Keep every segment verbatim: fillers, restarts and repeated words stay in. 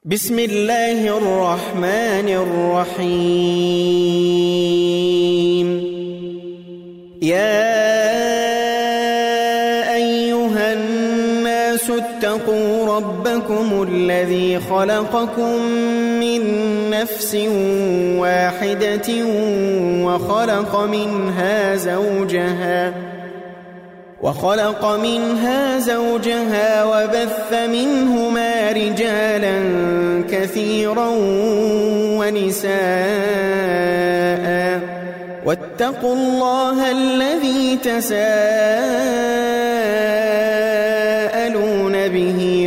بسم الله الرحمن الرحيم. يا أيها الناس اتقوا ربكم الذي خلقكم من نفس واحدة وخلق منها زوجها وخلق منها زوجها وبث منهما رجالا كثيرا ونساء واتقوا الله الذي تساءلون به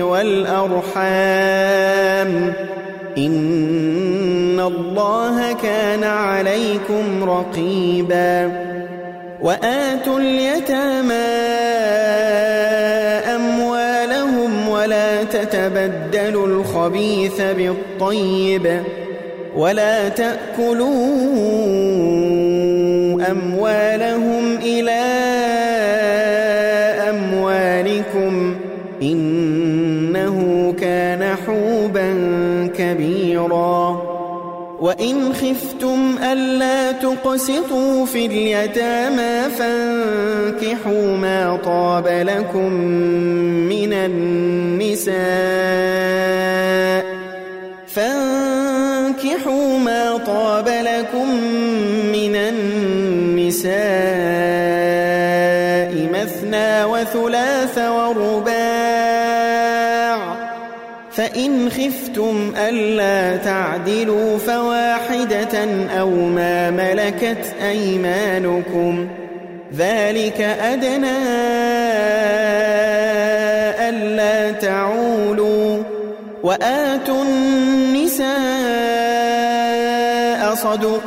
والأرحام إن الله كان عليكم رقيبا. وآتوا اليتامى أموالهم ولا تتبدلوا الخبيث بالطيب ولا تأكلوا أموالهم إلى أموالكم إنه كان حوبا كبيرا. وإن خفتم ألا تقسطوا في اليتامى فانكحوا ما طاب لكم من النساء فانكحوا ما طاب لكم من النساء مثنى وثلاث ورباع، فإن خفتم ألا تعدلوا فواحدة أو ما ملكت أيمانكم ذلك أدنى ألا تعولوا. وآتوا النساء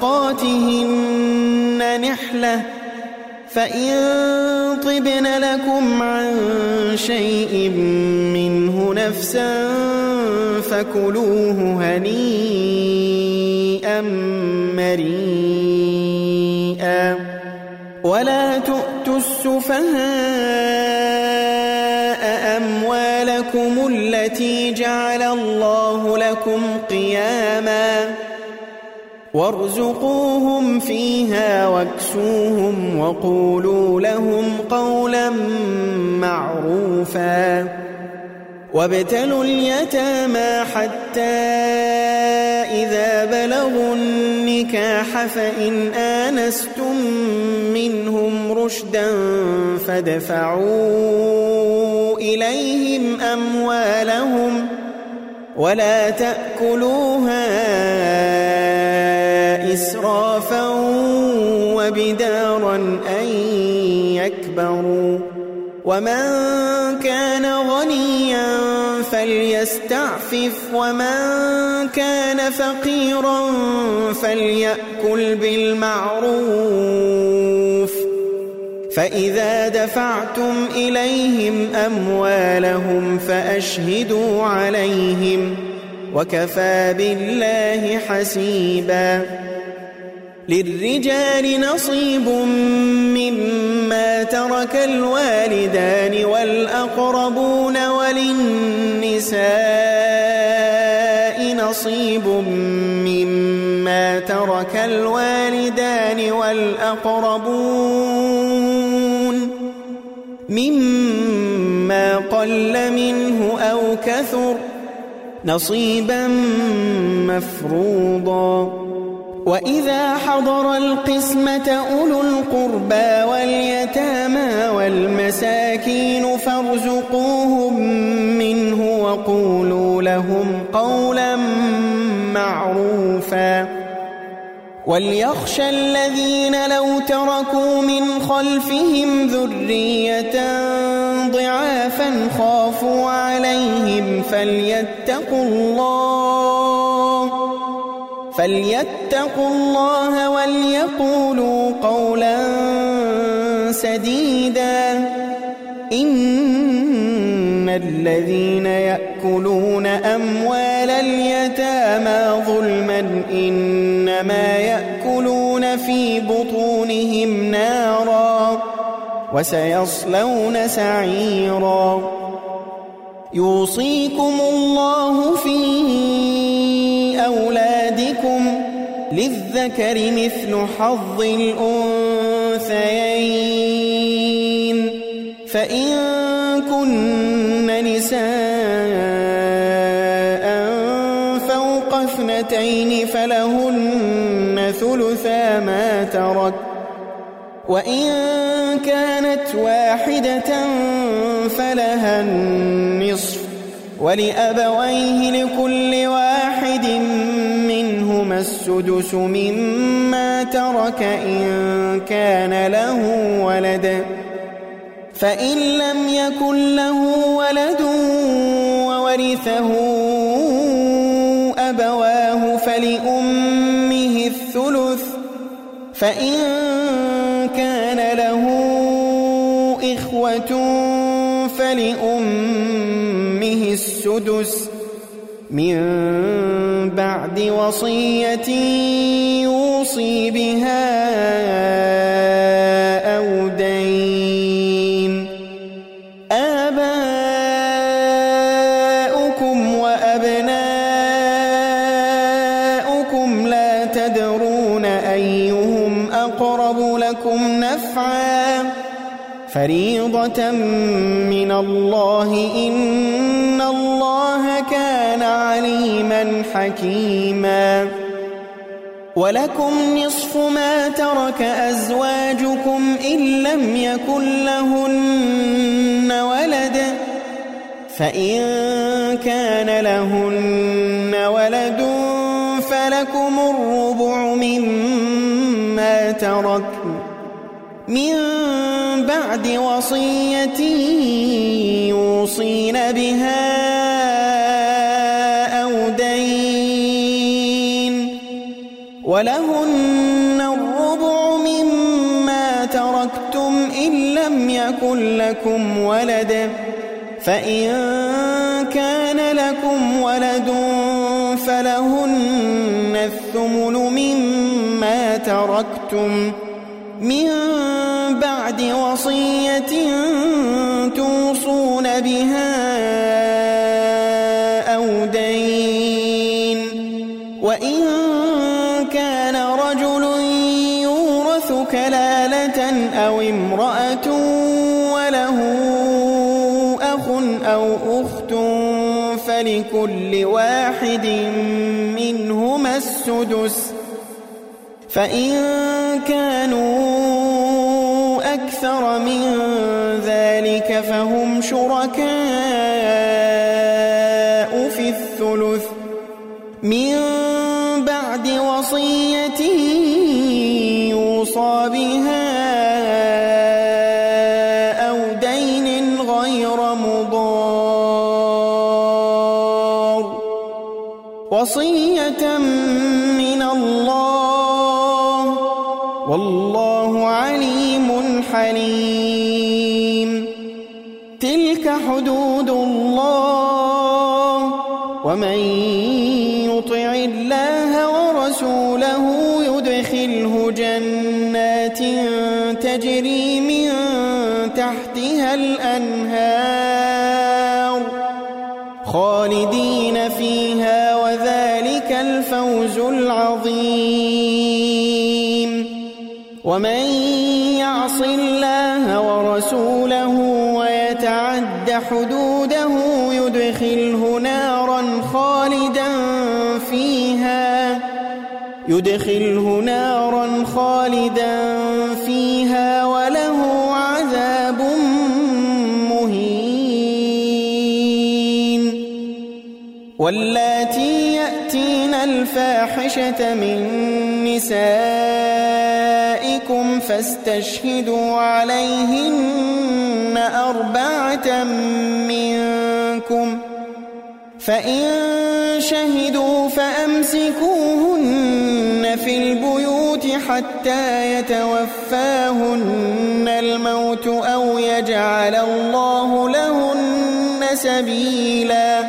صدقاتهن نحلة فإن طبن لكم عن شيء منه نفسا فكلوه هنيئا مريئا. ولا تؤتوا السفهاء أموالكم التي جعل الله لكم قياما وارزقوهم فيها واكسوهم وقولوا لهم قولا معروفا. وابتلوا اليتامى حتى إذا بلغوا النكاح فإن آنستم منهم رشدا فادفعوا إليهم أموالهم ولا تأكلوها إسرافا وبدارا أن يكبروا. ومن كان غنيا فليستعفف ومن كان فقيرا فليأكل بالمعروف. فإذا دفعتم إليهم أموالهم فأشهدوا عليهم وكفى بالله حسيبا. للرجال نصيب مما ترك الوالدان والأقربون وللنساء نصيب مما ترك الوالدان والأقربون مما قل منه أو كثر نصيبا مفروضا. وإذا حضر القسمة أولو القربى واليتامى والمساكين فارزقوهم منه وقولوا لهم قولا معروفا. وليخشى الذين لو تركوا من خلفهم ذرية ضعافا خافوا عليهم فليتقوا الله فليتقوا الله وليقولوا قولا سديدا. إن الذين يأكلون أموال اليتامى ظلما إنما يأكلون في بطونهم نارا وسيصلون سعيرا. يوصيكم الله في للذكر مثل حظ الأنثيين فإن كن نساء فوق اثنتين فلهن ثلثا ما ترك وإن كانت واحدة فلها النصف ولأبويه لكل واحد منهما السدس مما ترك إن كان له ولد فإن لم يكن له ولد وورثه أبواه فلأمه الثلث فإن كان له إخوة فلأمه السدس من بعد وصية يوصي بها أو دين آباؤكم وأبناؤكم لا تدرون أيهم أقرب لكم نفعا فريضة من الله إن الله كان عليما حكيما ولكم نصف ما ترك أزواجكم إن لم يكن لهن ولد فإن كان لهن ولد فلكم الربع مما تركن من بعد وصية يوصين بها أو دين ولهن الربع مما تركتم إن لم يكن لكم ولد فإن كان لكم ولد فلهن الثمن مما تركتم من بعد وصية توصون بها أو دين وإن كان رجل يورث كلالة أو امرأة وله أخ أو أخت فلكل واحد منهما السدس فإن كانوا أكثر من ذلك فهم شركاء في الثلث من بعد وصية يوصى بها أو دين غير مضار وصية من الله والله عليم حليم تلك حدود الله ومن يطع الله ورسوله يدخله جنات تجري من تحتها الأنهار خالدين فيها وذلك الفوز العظيم ومن يعص الله ورسوله ويتعد حدوده يدخله نارا خالدا فيها يدخله نارا خالدا فيها وله عذاب مهين واللاتي يأتين الفاحشة من نسائكم فاستشهدوا عليهن أربعة منكم فإن شهدوا فأمسكوهن في البيوت حتى يتوفاهن الموت أو يجعل الله لهن سبيلا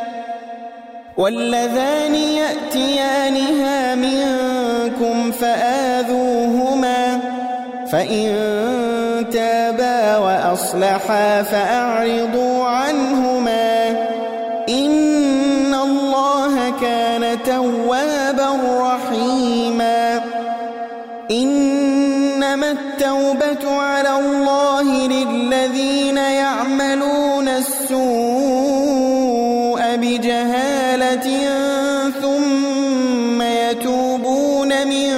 واللذان يأتيانها منكم فآذوهما فإن تابا وأصلحا فأعرضوا عنهما إن الله كان توابا رحيما إنما التوبة على الله للذين يعملون السوء بجهالة ثم يتوبون من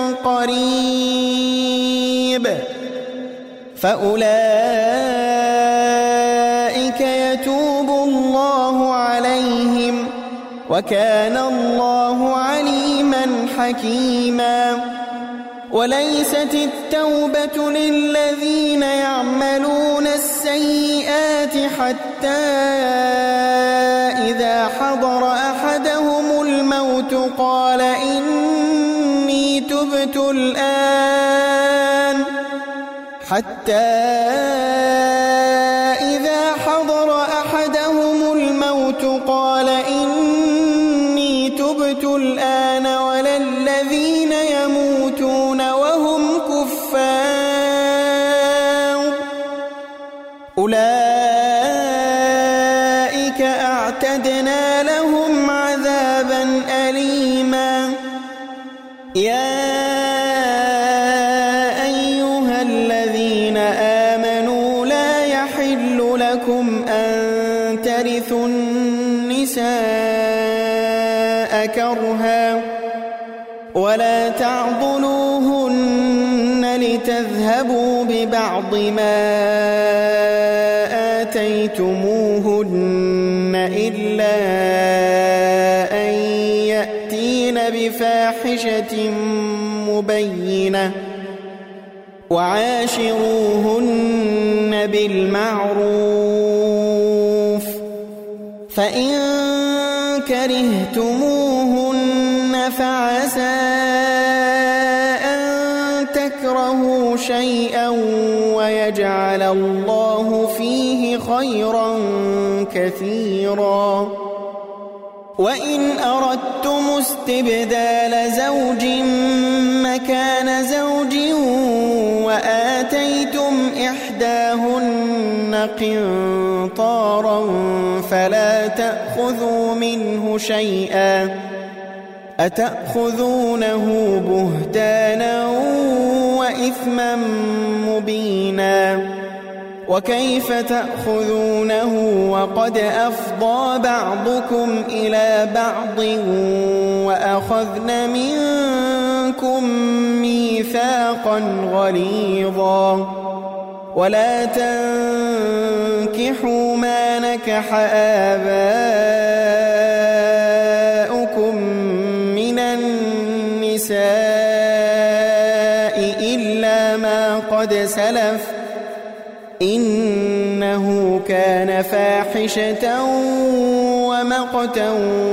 قريب فأولئك يتوب الله عليهم وكان الله عليما حكيما وليست التوبة للذين يعملون السيئات حتى إذا حضر أحدهم الموت قال إني تبت الآن حتى إذا حضر أحدهم الموت قال إني تبت الآن ولا الذين يموتون وهم كفار أولئك أعتدنا لهم عذابا أليما يا أيها الذين آمنوا لا يحل لكم أن ترثوا النساء كرها ولا تعضلوهن لتذهبوا ببعض ما آتيتموهن إلا أن يأتين بفاحشة مبينة وعاشروهن بالمعروف فإن كرهتموهن فعسى أن تكرهوا شيئا ويجعل الله فيه خيرا كثيرا وإن أردتم استبدال زوج مكان زوج وآتيتم إحداهن قنطارا فلا تأخذوا منه شيئا أتأخذونه بهتانا وإثما مبينا وكيف تأخذونه وقد أفضى بعضكم إلى بعض وأخذن منكم ميثاقا غليظا ولا تنكحوا ما نكح آباؤكم من النساء إلا ما قد سلف إنه كان فاحشة ومقتا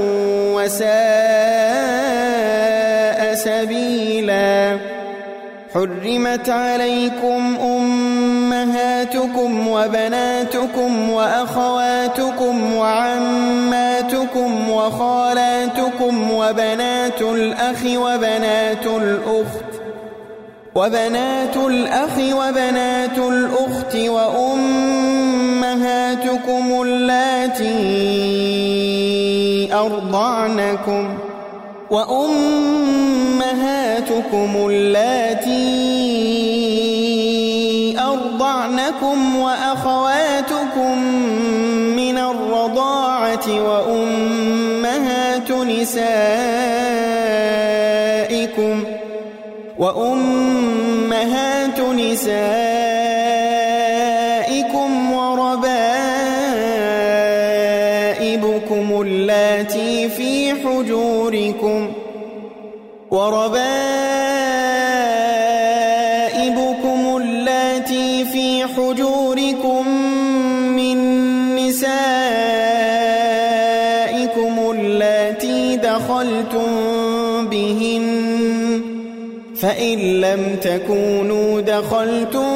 وساء سبيلا حرمت عليكم أمهاتكم وبناتكم وأخواتكم وعماتكم وخالاتكم وبنات الأخ وبنات الأخت وبنات الأخ وبنات الأخت وأمهاتكم اللاتي أرضعنكم وأمهاتكم اللاتي أرضعنكم وأخواتكم من الرضاعة وأمهات نسائكم وأمهات نسائكم وربائبكم اللاتي في حجوركم وربائبكم اللاتي في حجوركم من نسائكم اللاتي دخلتم بهن فإن لم تكونوا دخلتم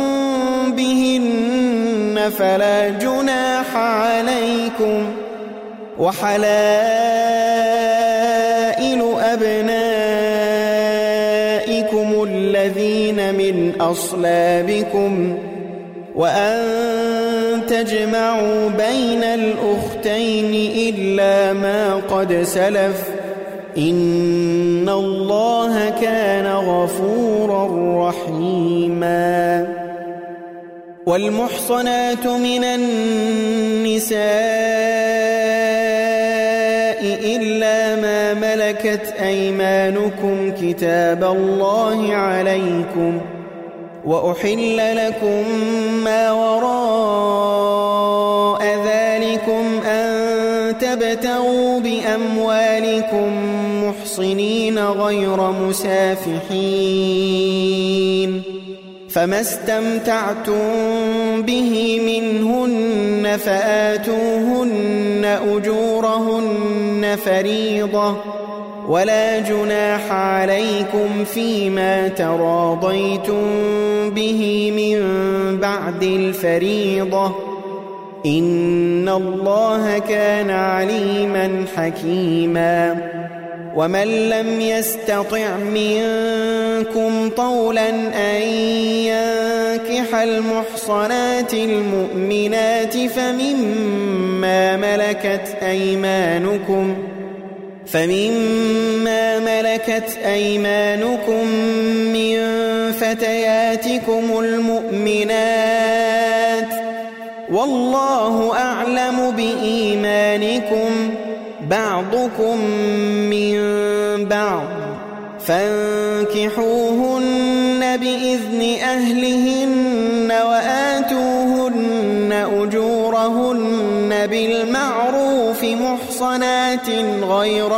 بهن فلا جناح عليكم وحلائل أبنائكم الذين من أصلابكم وأن تجمعوا بين الأختين إلا ما قد سلف إن الله كان غفورا رحيما. والمحصنات من النساء إلا ما ملكت أيمانكم كتاب الله عليكم، وأحل لكم ما وراء ذلكم أن تبتغوا بأموالكم محصنين غير مسافحين، فما استمتعتم به منهن فآتوهن أجورهن فريضة، ولا جناح عليكم فيما تراضيتم به من بعد الفريضة، إن الله كان عليما حكيما. ومن لم يستطع منكم طولا أن ينكح المحصنات المؤمنات فمما ملكت أيمانكم فمما ملكت أيمانكم من فتياتكم المؤمنات، والله أعلم بإيمانكم، بعضكم من بعض، فانكحوهن بإذن أهلهن وآتوهن أجورهن بالمعروف محصنات غير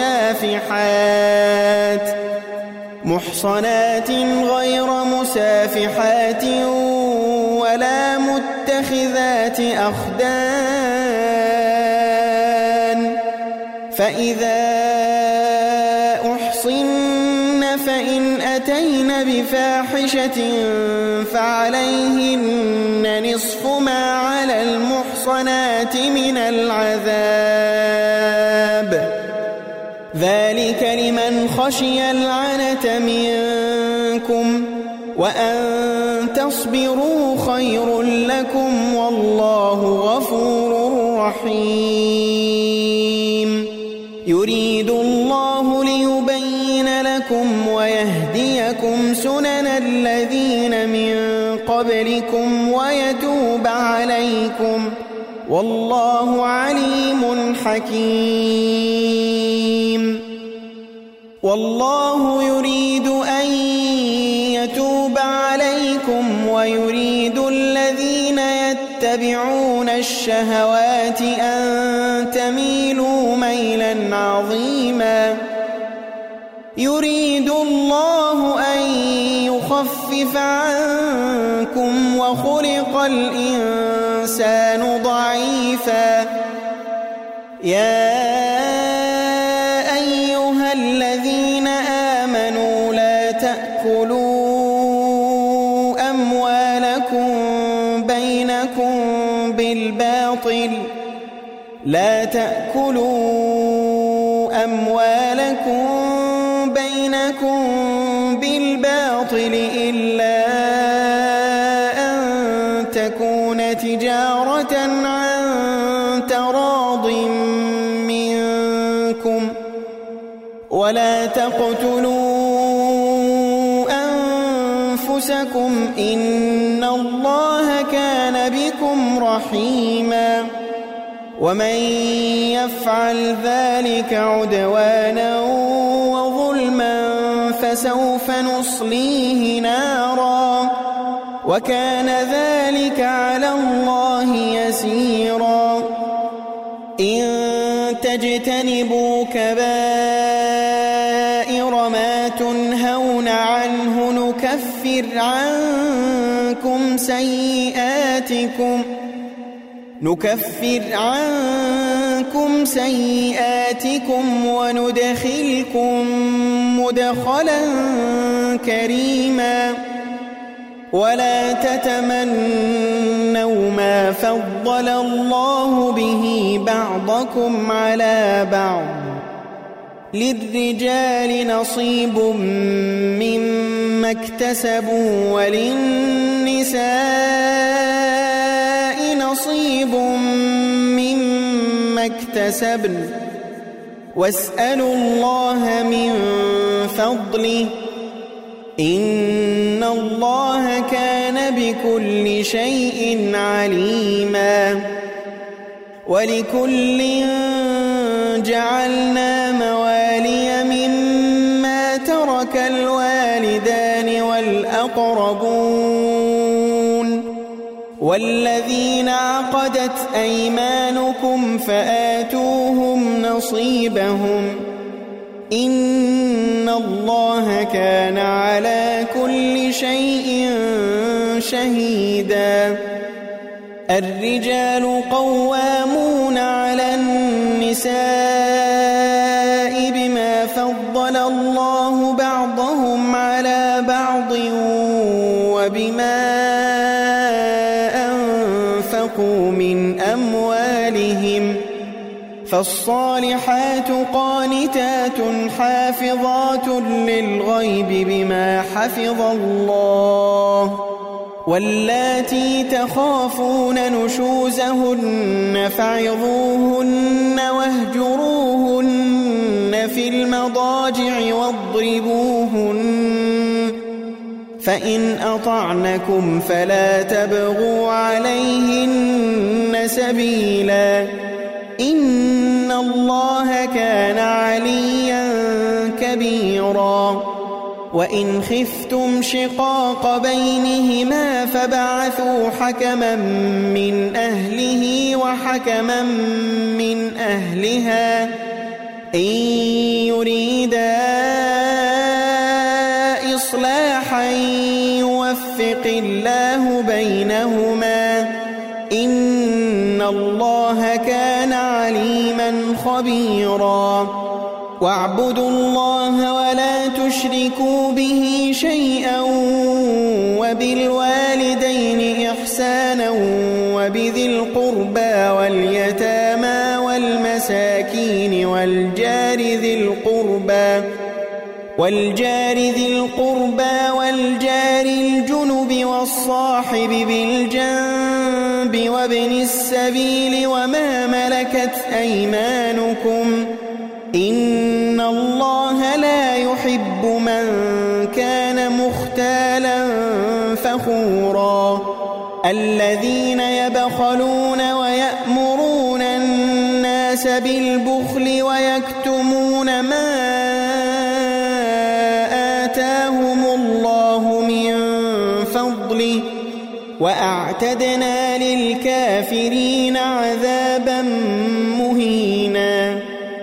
مسافحات محصنات غير مسافحات ولا متخذات أخدان، فإذا أحصن فإن أتين بفاحشة فعليهن نصف ما على المحصنات من العذاب، ذلك لمن خشي العنة منكم، وأن تصبروا خير لكم، والله غفور رحيم. يريد الله ليبين لكم ويهديكم سنن الذين من قبلكم ويتوب عليكم، والله عليم حكيم. والله يريد أن يتوب عليكم ويريد الذين يتبعون الشهوات أن تميلوا ميلا عظيما. يريد الله أن يخفف عنكم وخلق الإنسان ضعيفا. يا أيها الذين آمنوا لا تأكلوا أموالكم بينكم بالباطل لا تأكلوا أموالكم بينكم بالباطل إلا أن تكون تجارة عن تراض منكم، ولا تقتلوا أنفسكم إن الله كان بكم رحيما. ومن يفعل ذلك عدوانا وظلما فسوف نصليه نارا، وكان ذلك على الله يسيرا. إن تجتنبوا كبائر ما تنهون عنه نكفر عنكم سيئاتكم نكفر عنكم سيئاتكم وندخلكم مدخلا كريما. ولا تتمنوا ما فضل الله به بعضكم على بعض، للرجال نصيب مما اكتسبوا وللنساء نصيب مما اكتسبن، واسألوا الله من فضله إن الله كان بكل شيء عليما ولكل جعلنا موالي مما ترك الوالدان والأقربون والذين عقدت أيمانكم فآتوهم نصيبهم إن الله كان على كل شيء شهيدا الرجال قوامون على النساء بما فضل الله بعضهم على بعض وبما أنفقوا من أموالهم فالصالحات قانتات حافظات للغيب بما حفظ الله واللاتي تخافون نشوزهن فعظوهن واهجروهن في المضاجع واضربوهن فإن أطعنكم فلا تبغوا عليهن سبيلا إن الله كان عليا كبيرا وإن خفتم شقاق بينهما فبعثوا حكما من أهله وحكما من أهلها إن يريدا إصلاحا يوفق الله بينهما إن الله كان عليما خبيرا واعبدوا الله ولا تشركوا به شيئا وبالوالدين إحسانا وبذي القربى واليتامى والمساكين والجار ذي القربى والجار ذي القربى والجار الجنب والصاحب بالجنب وابن السبيل وما ملكت أيمانكم إن الله لا يحب من كان مختالا فخورا الذين يبخلون ويأمرون الناس بالبخل ويكتمون ما آتاهم الله من فضله وأعتدنا للكافرين عذابا مهينا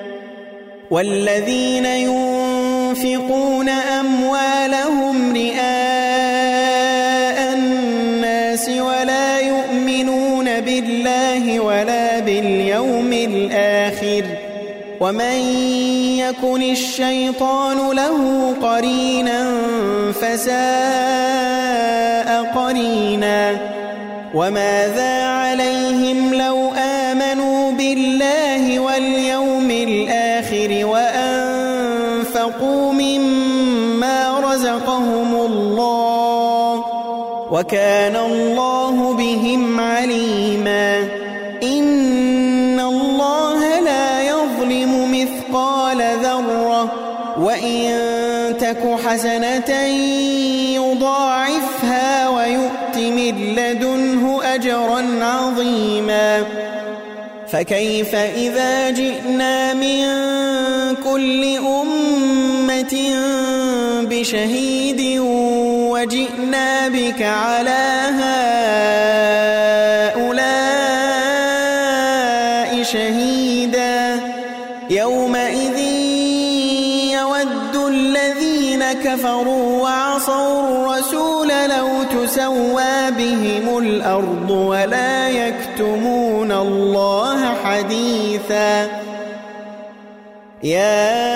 والذين ينفقون أموالهم رئاء الناس ولا يؤمنون بالله ولا باليوم الآخر ومن يكن الشيطان له قرينا فساء قرينا وماذا عليهم لو آمنوا بالله واليوم الآخر وأنفقوا مما رزقهم الله وكان الله بهم عليما إن الله لا يظلم مثقال ذرة وإن تك حسنة يضاعفها ويؤت من لدنه أجرا عظيما فكيف إذا جئنا من كل أمة بشهيد وجئنا بك على هؤلاء شهيدا يومئذ يود الذين كفروا وعصوا الرسول لو تسوى بهم الأرض ولا يكتمون الله حديثا يا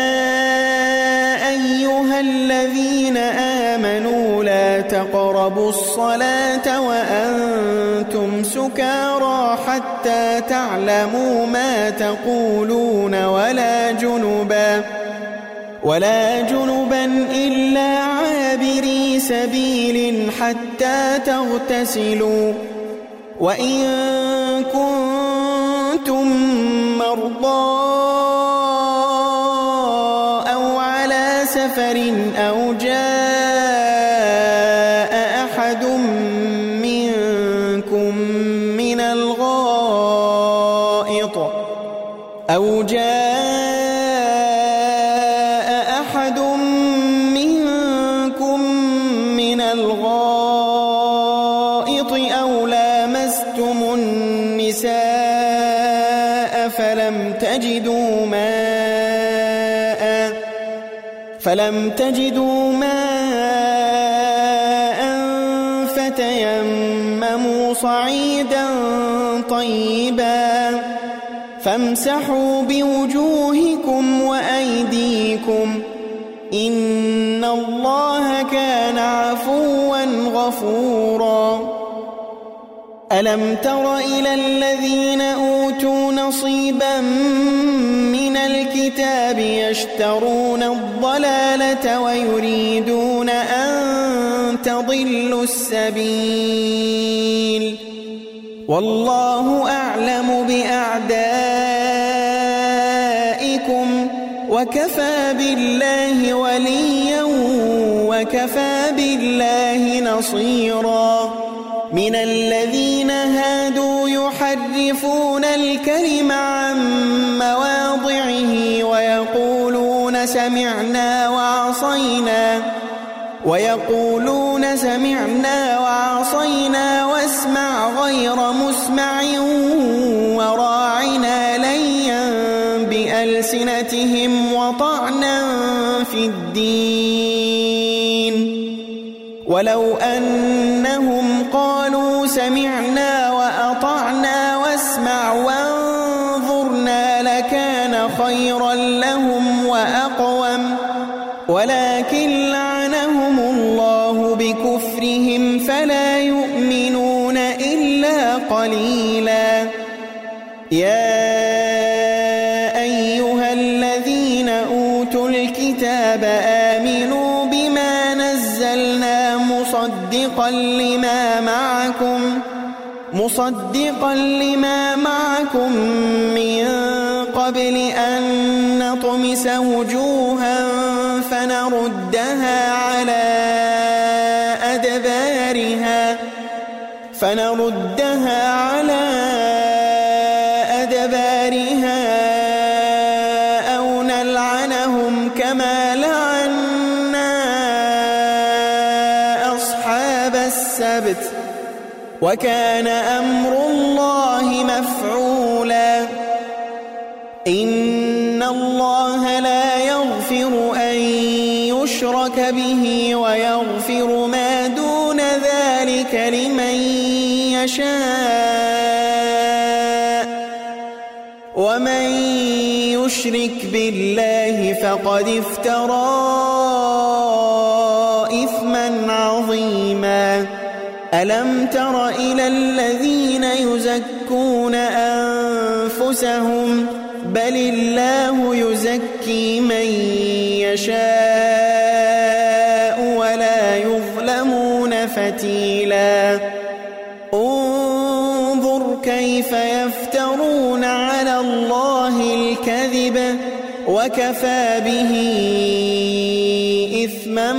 أيها الذين آمنوا لا تقربوا الصلاة وأنتم سكارى حتى تعلموا ما تقولون ولا جنبا ولا جنبا إلا عابري سبيل حتى تغتسلوا وإن كنتم مرضى سفر أو جاء أحد منكم من الغائط أو جاء أحد منكم من الغائط أو لامستم النساء فلم تجدوا ماء فلم تجدوا ماء فتيمموا صعيدا طيبا فامسحوا بوجوهكم وأيديكم إن الله كان عفوا غفورا ألم تر إلى الذين أوتوا نصيبا من الكتاب يشترون الضلالة ويريدون أن تضلوا السبيل والله أعلم بأعدائكم وكفى بالله وليا وكفى بالله نصيرا من الذين هادوا يحرفون الكلم عن مواضعه ويقولون سمعنا وعصينا ويقولون سمعنا وعصينا واسمع غير مسمع وراعنا ليا بألسنتهم وطعنا في الدين ولو أنهم قالوا سمعنا وأطعنا واسمع وانظرنا لكان خيرا لهم وأقوم ولكن لعنهم الله بكفرهم فلا يؤمنون إلا قليلا يا أيها الذين أوتوا الكتاب آمنوا بما نزلنا مصدقا لما معكم مصدقا لما معكم من قبل أن نطمس وجوها فنردها على أدبارها فنردها على أدبارها أو نلعنهم كما لعنا أصحاب السبت وكان أمر الله مفعولا إن الله لا يغفر أن يشرك به ويغفر ما دون ذلك لمن يشاء ومن يشرك بالله فقد افترى إثما عظيما ألم تر إلى الذين يزكون أنفسهم بل الله يزكي من يشاء ولا يظلمون فتيلا انظر كيف يفترون على الله الكذب وكفى به إثما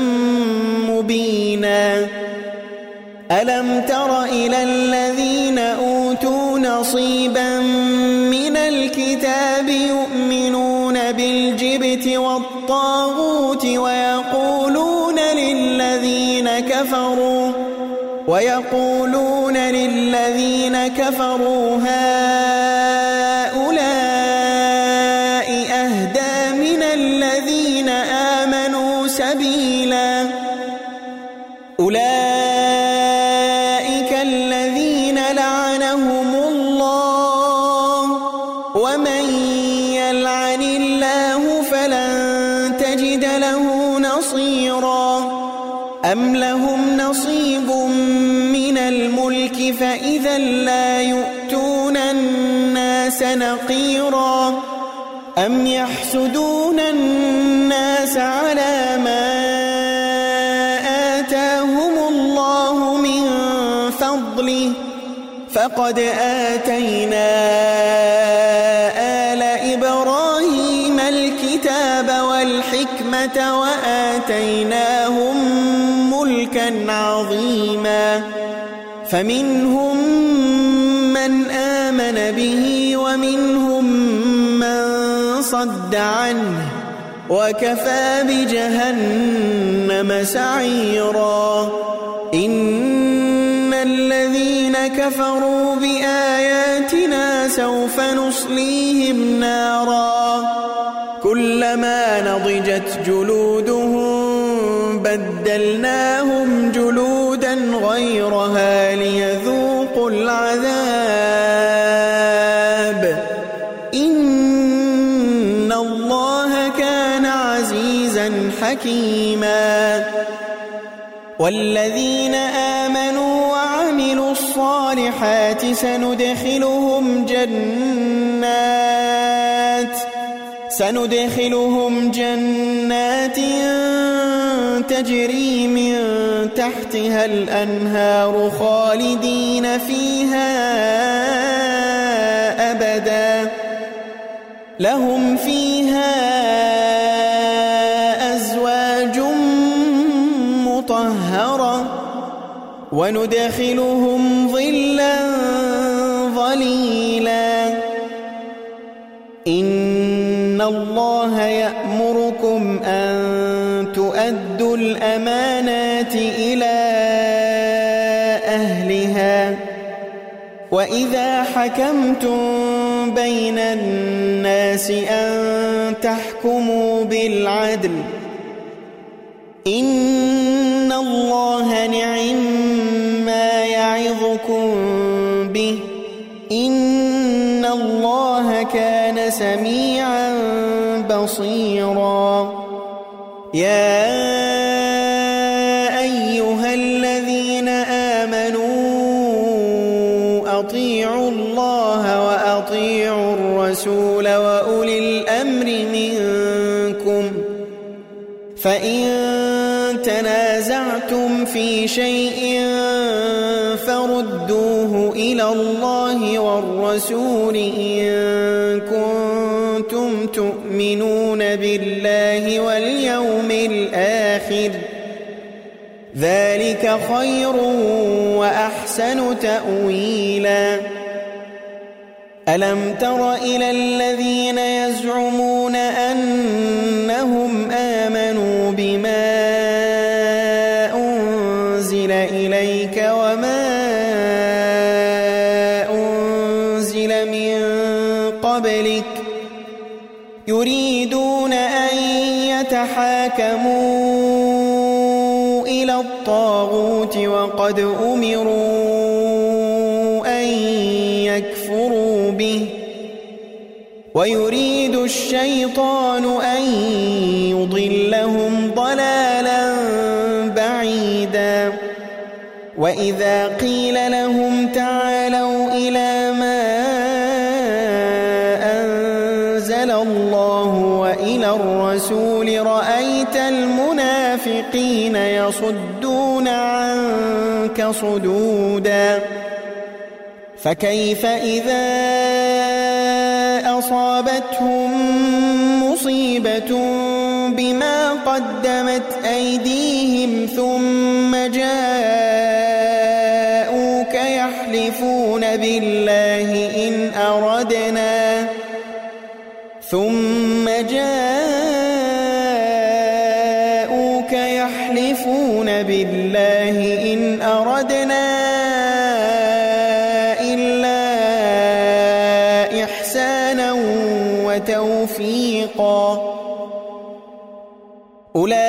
مبينا ألم تر إلى الذين أوتوا نصيبا من الكتاب يؤمنون بالجبت والطاغوت ويقولون للذين كفروا ويقولون للذين كفروا هؤلاء أهدى من الذين آمنوا سبيلا أولئك الذين لعنهم الله ومن يلعن الله فلن تجد له نصيرا أم لهم نصيب من الملك فإذا لا يؤتون الناس نقيرا أم يحسدون الناس على ما آتاهم الله من فضله فقد آتينا آل إبراهيم الكتاب والحكمة وآتيناهم ملكا عظيما فمنهم من آمن به ومنهم من صد عنه وكفى بجهنم سعيرا إن الذين كفروا بآياتنا سوف نصليهم نارا كلما نضجت جلودهم بدلناهم جلودا غيرها ليذوقوا العذاب إن الله كان عزيزا حكيما والذين آمنوا وعملوا الصالحات سندخلهم جنات سندخلهم جنات تجري من تحتها الأنهار خالدين فيها أبدا لهم فيها أزواج مطهرة وندخلهم ظلا ظليلا إن الله يأمركم أن تؤدوا الأمانات إلى أهلها وإذا حكمتم بين الناس أن تحكموا بالعدل إن الله نعما يعظكم به إن الله كان سميعا بصيرا يا أيها الذين آمنوا أطيعوا الله وأطيعوا الرسول وأولي الأمر منكم فإن تنازعتم في شيء فردوه إلى الله والرسول إن كنتم تؤمنون بالله واليوم الآخر ذلك خير وأحسن تأويلا ألم تر إلى الذين يزعمون أنهم آمنوا بما أنزل إليك وما أنزل من قبلك يريدون أن يتحاكموا إلى الطاغوت وقد أمروا أن يكفروا به ويريد الشيطان أن يضلهم ضلالا بعيدا وإذا قيل لهم تعالوا إلى ما أنزل الله وإلى الرسول رأيت المنافقين يصدون عنك صدودا فكيف إذا أصابتهم مصيبة بما قدمت أيديهم ثم جاءوك يحلفون بالله إن أردنا ثم جاءوك يحلفون بالله إن أردنا توفيقا أولئك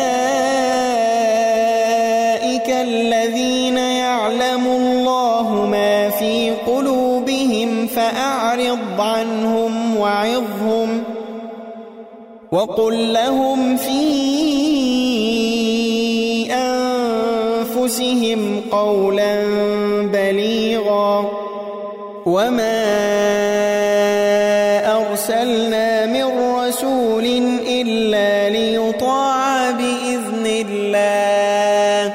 الذين يعلم الله ما في قلوبهم فأعرض عنهم وعظهم وقل لهم في أنفسهم قولا بليغا وما أرسلنا من رسول إلا ليطاع بإذن الله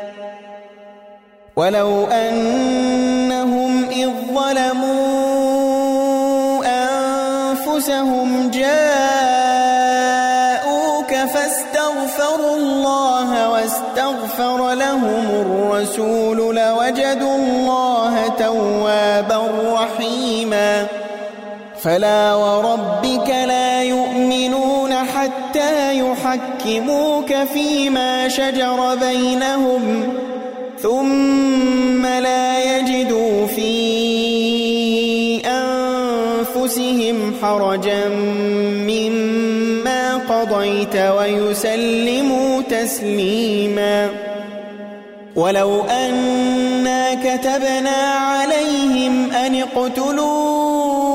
ولو أنهم إذ ظلموا أنفسهم جاءوا جاءوك فاستغفروا الله واستغفر لهم الرسول لوجدوا الله توابا رحيما فلا وربك لا يؤمنون حتى يحكموك فيما شجر بينهم ثم لا يجدوا في أنفسهم حرجا مما قضيت ويسلموا تسليما ولو أنا كتبنا عليهم أن اقتلوا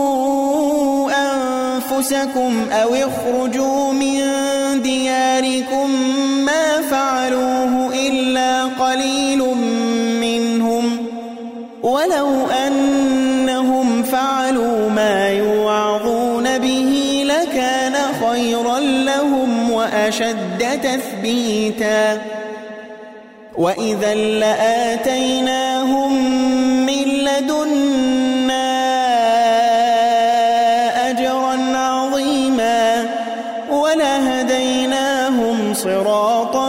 أنفسكم أو اخرجوا من دياركم ما فعلوه إلا قليل منهم ولو أنهم فعلوا ما يوعظون به لكان خيرا لهم وأشد تثبيتا وإذا لآتيناهم من لدنا أجرا عظيما ولهديناهم صراطا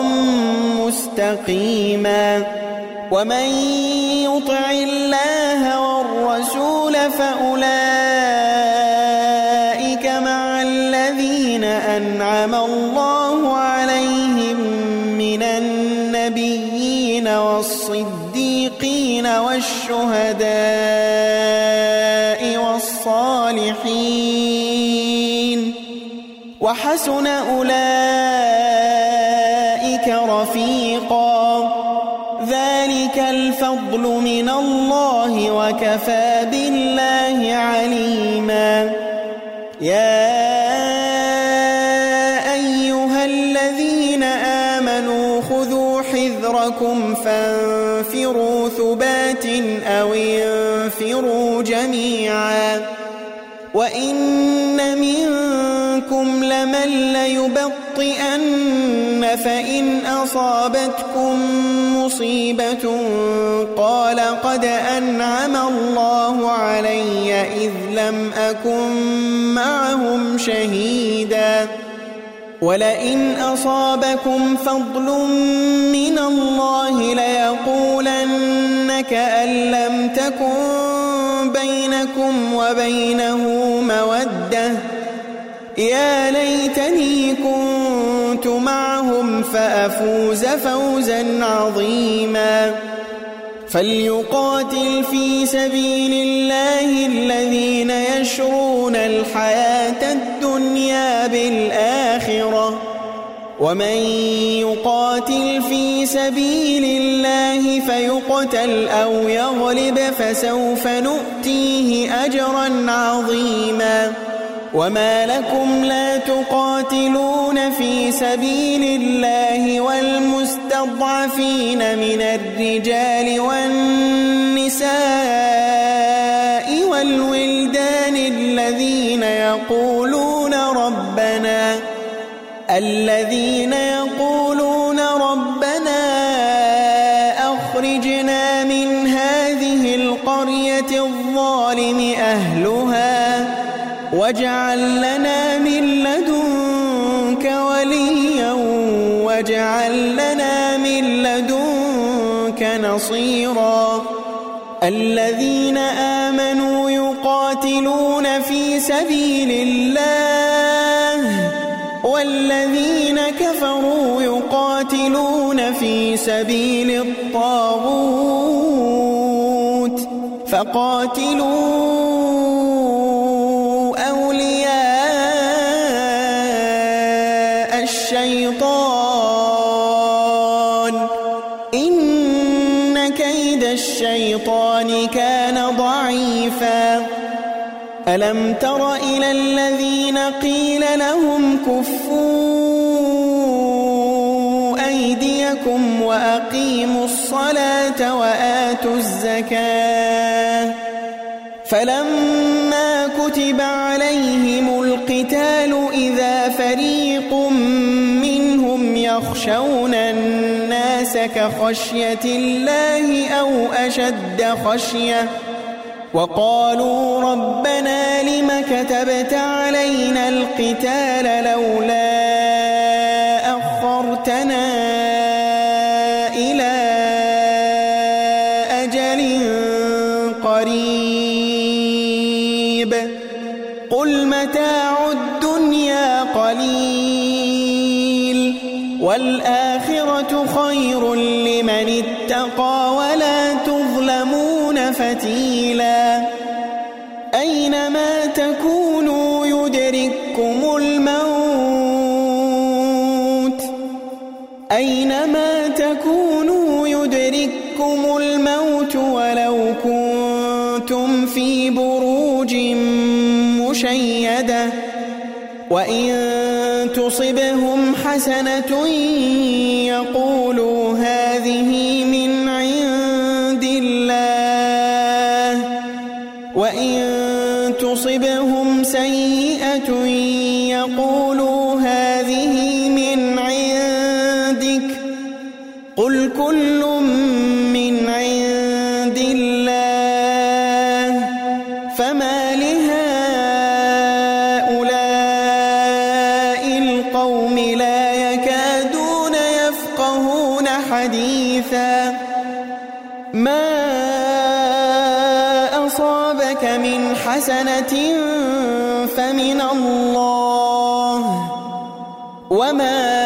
مستقيما ومن يطع الله والرسول فأولئك مع الذين أنعم الله عليهم من النبيين والصديقين والشهداء والصالحين وحسن أولئك رفيقا ذلك الفضل من الله وكفى بالله عليما يا أيها الذين آمنوا خذوا حذركم فانفروا ثبات أو انفروا جميعا وإن منكم لمن ليبطئن فإن أصابتكم مصيبة قال قد أنعم الله علي إذ لم أكن معهم شهيدا ولئن أصابكم فضل من الله ليقولن كأن لم تكن بينكم وبينه مودة يا ليتني كنت معهم فأفوز فوزا عظيما فليقاتل في سبيل الله الذين يشرون الحياة الدنيا بالآخرة ومن يقاتل في سبيل الله فيقتل أو يغلب فسوف نؤتيه أجرا عظيما وما لكم لا تقاتلون في سبيل الله والمستضعفين من الرجال والنساء والولدان الذين يقولون ربنا الذين يقولون ربنا أخرجنا من هذه القرية الظالم أهلها واجعل لنا من لدنك وليا واجعل لنا من لدنك نصيرا الذين آمنوا يقاتلون في سبيل الله والذين كفروا يقاتلون في سبيل الطاغوت فقاتلوا أولياء الشيطان إن كيد الشيطان كان ضعيفا ألم تر إلى الذين قيل لهم كفوا أيديكم وأقيموا الصلاة وآتوا الزكاة فلما كتب عليهم القتال إذا فريق منهم يخشون الناس كخشية الله أو أشد خشية وقالوا ربنا لم كتبت علينا القتال لولا والآخرة خير لمن اتقى ولا تظلمون فتيلا أينما تكونوا يدرككم الموت أينما تكونوا يدرككم الموت ولو كنتم في بروج مشيدة وإن تصبهم حسنة يقولوا هذه من عند الله وإن تصبهم سيئة يقولوا هذه من عندك قل كل من عند الله فما لهؤلاء القوم لا يكادون يفقهون حديثا ما أصابك من حسنة فمن الله وما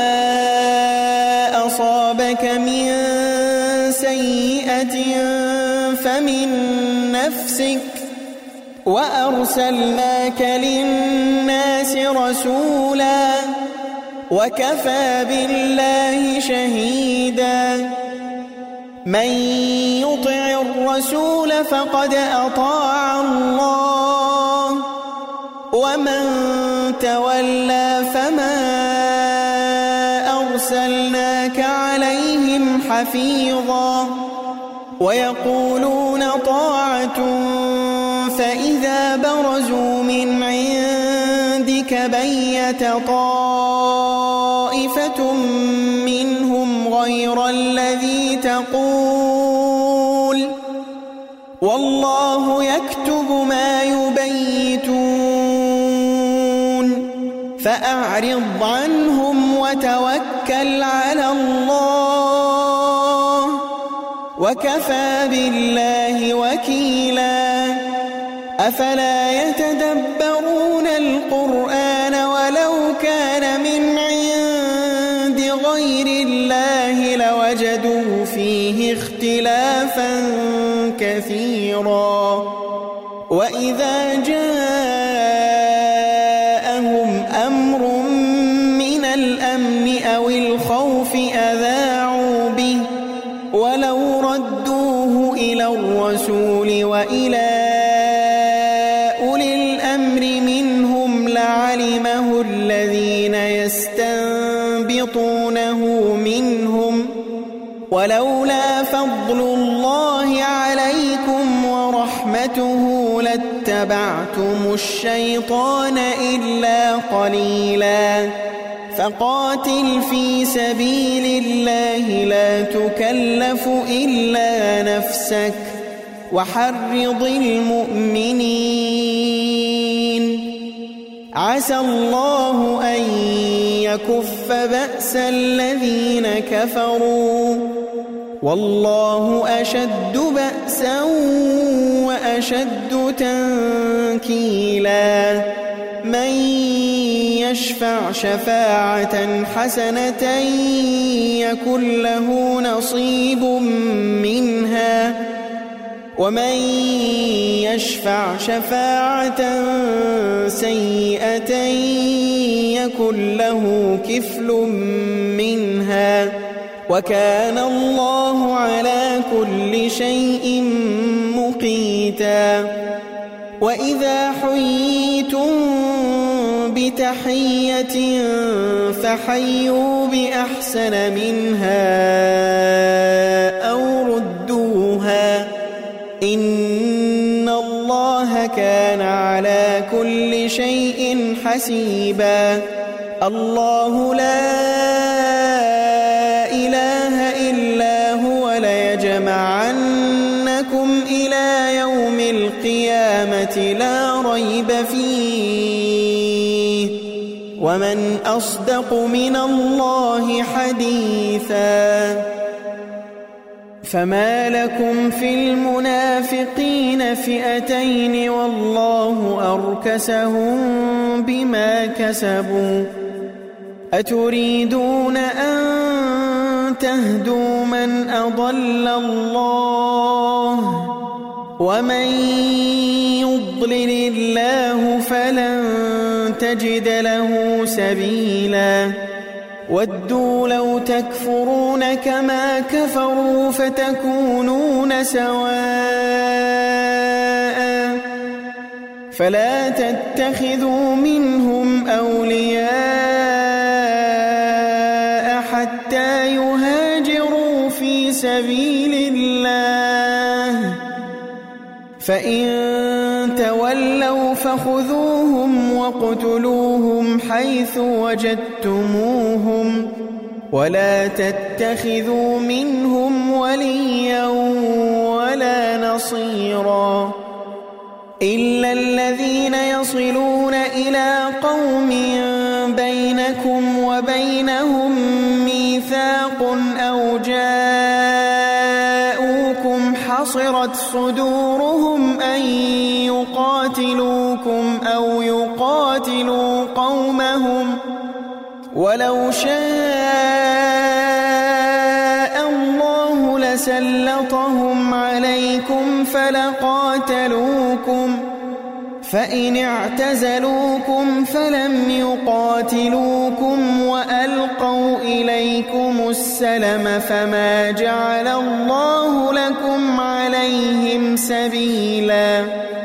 أصابك من سيئة فمن نفسك وأرسلناك للناس رسولا وكفى بالله شهيدا من يطع الرسول فقد أطاع الله ومن تولى فما أرسلناك عليهم حفيظا ويقولون طاعة فإذا برزوا من عندك بيت طائفة منهم غير الذي تقول والله يكتب ما يبيتون فأعرض عنهم وتوكل على الله وكفى بالله وكيلا أفلا يتدبرون القرآن ولو كان من عند غير الله لوجدوا فيه اختلافا كثيرا وإذا جاءهم أمر من الأمن أو الخوف أذاعوا به ولو ردوه إلى الرسول وإلى أولي الأمر منهم لعلمه الذين يستنبطونه منهم ولولا فضل الله عليكم ورحمته لاتبعتم الشيطان إلا قليلا فقاتل في سبيل الله لا تكلف إلا نفسك وحرض المؤمنين عسى الله أن يكف بأس الذين كفروا والله أشد بأسا وأشد تنكيلا من يشفع شفاعة حسنة يكن له نصيب منها ومن يشفع شفاعة سيئة يكن له كفل منها وكان الله على كل شيء مقيتا وإذا حييتم بتحية فحيوا بأحسن منها أو ردوها إن الله كان على كل شيء حسيبا الله لا إله إلا هو ليجمعنكم إلى يوم القيامة لا ريب فيه ومن أصدق من الله حديثا فما لكم في المنافقين فئتين والله أركسهم بما كسبوا أتريدون أن تهدوا من أضل الله ومن يضلل الله فلن تجد له سبيلا ودوا لو تكفرون كما كفروا فتكونون سواء فلا تتخذوا منهم أولياء حتى يهاجروا في سبيل الله فإن تولوا فخذوهم واقتلوهم حيث وجدتموهم ولا تتخذوا منهم وليا ولا نصيرا إلا الذين يصلون إلى قوم بينكم وبينهم ميثاق أو جاءوكم حصرت صدورهم أن يقاتلوكم أو يقاتلوا قومهم ولو شاء الله لسلطهم عليكم فلقاتلوكم فإن اعتزلوكم فلم يقاتلوكم وألقوا إليكم السلم فما جعل الله لكم عليهم سبيلا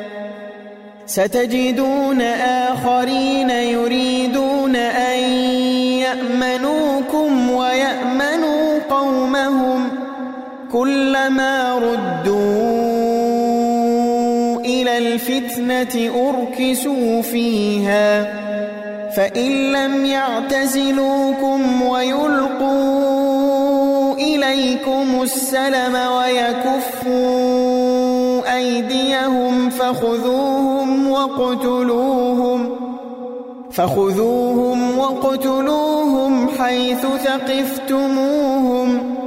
ستجدون آخرين يريدون أن يأمنوكم ويأمنوا قومهم كلما ردوا إلى الفتنة أركسوا فيها فإن لم يعتزلوكم ويلقوا إليكم السلم ويكفوا أيديهم فخذوهم وقتلوهم فخذوهم وقتلوهم حيث ثقفتموهم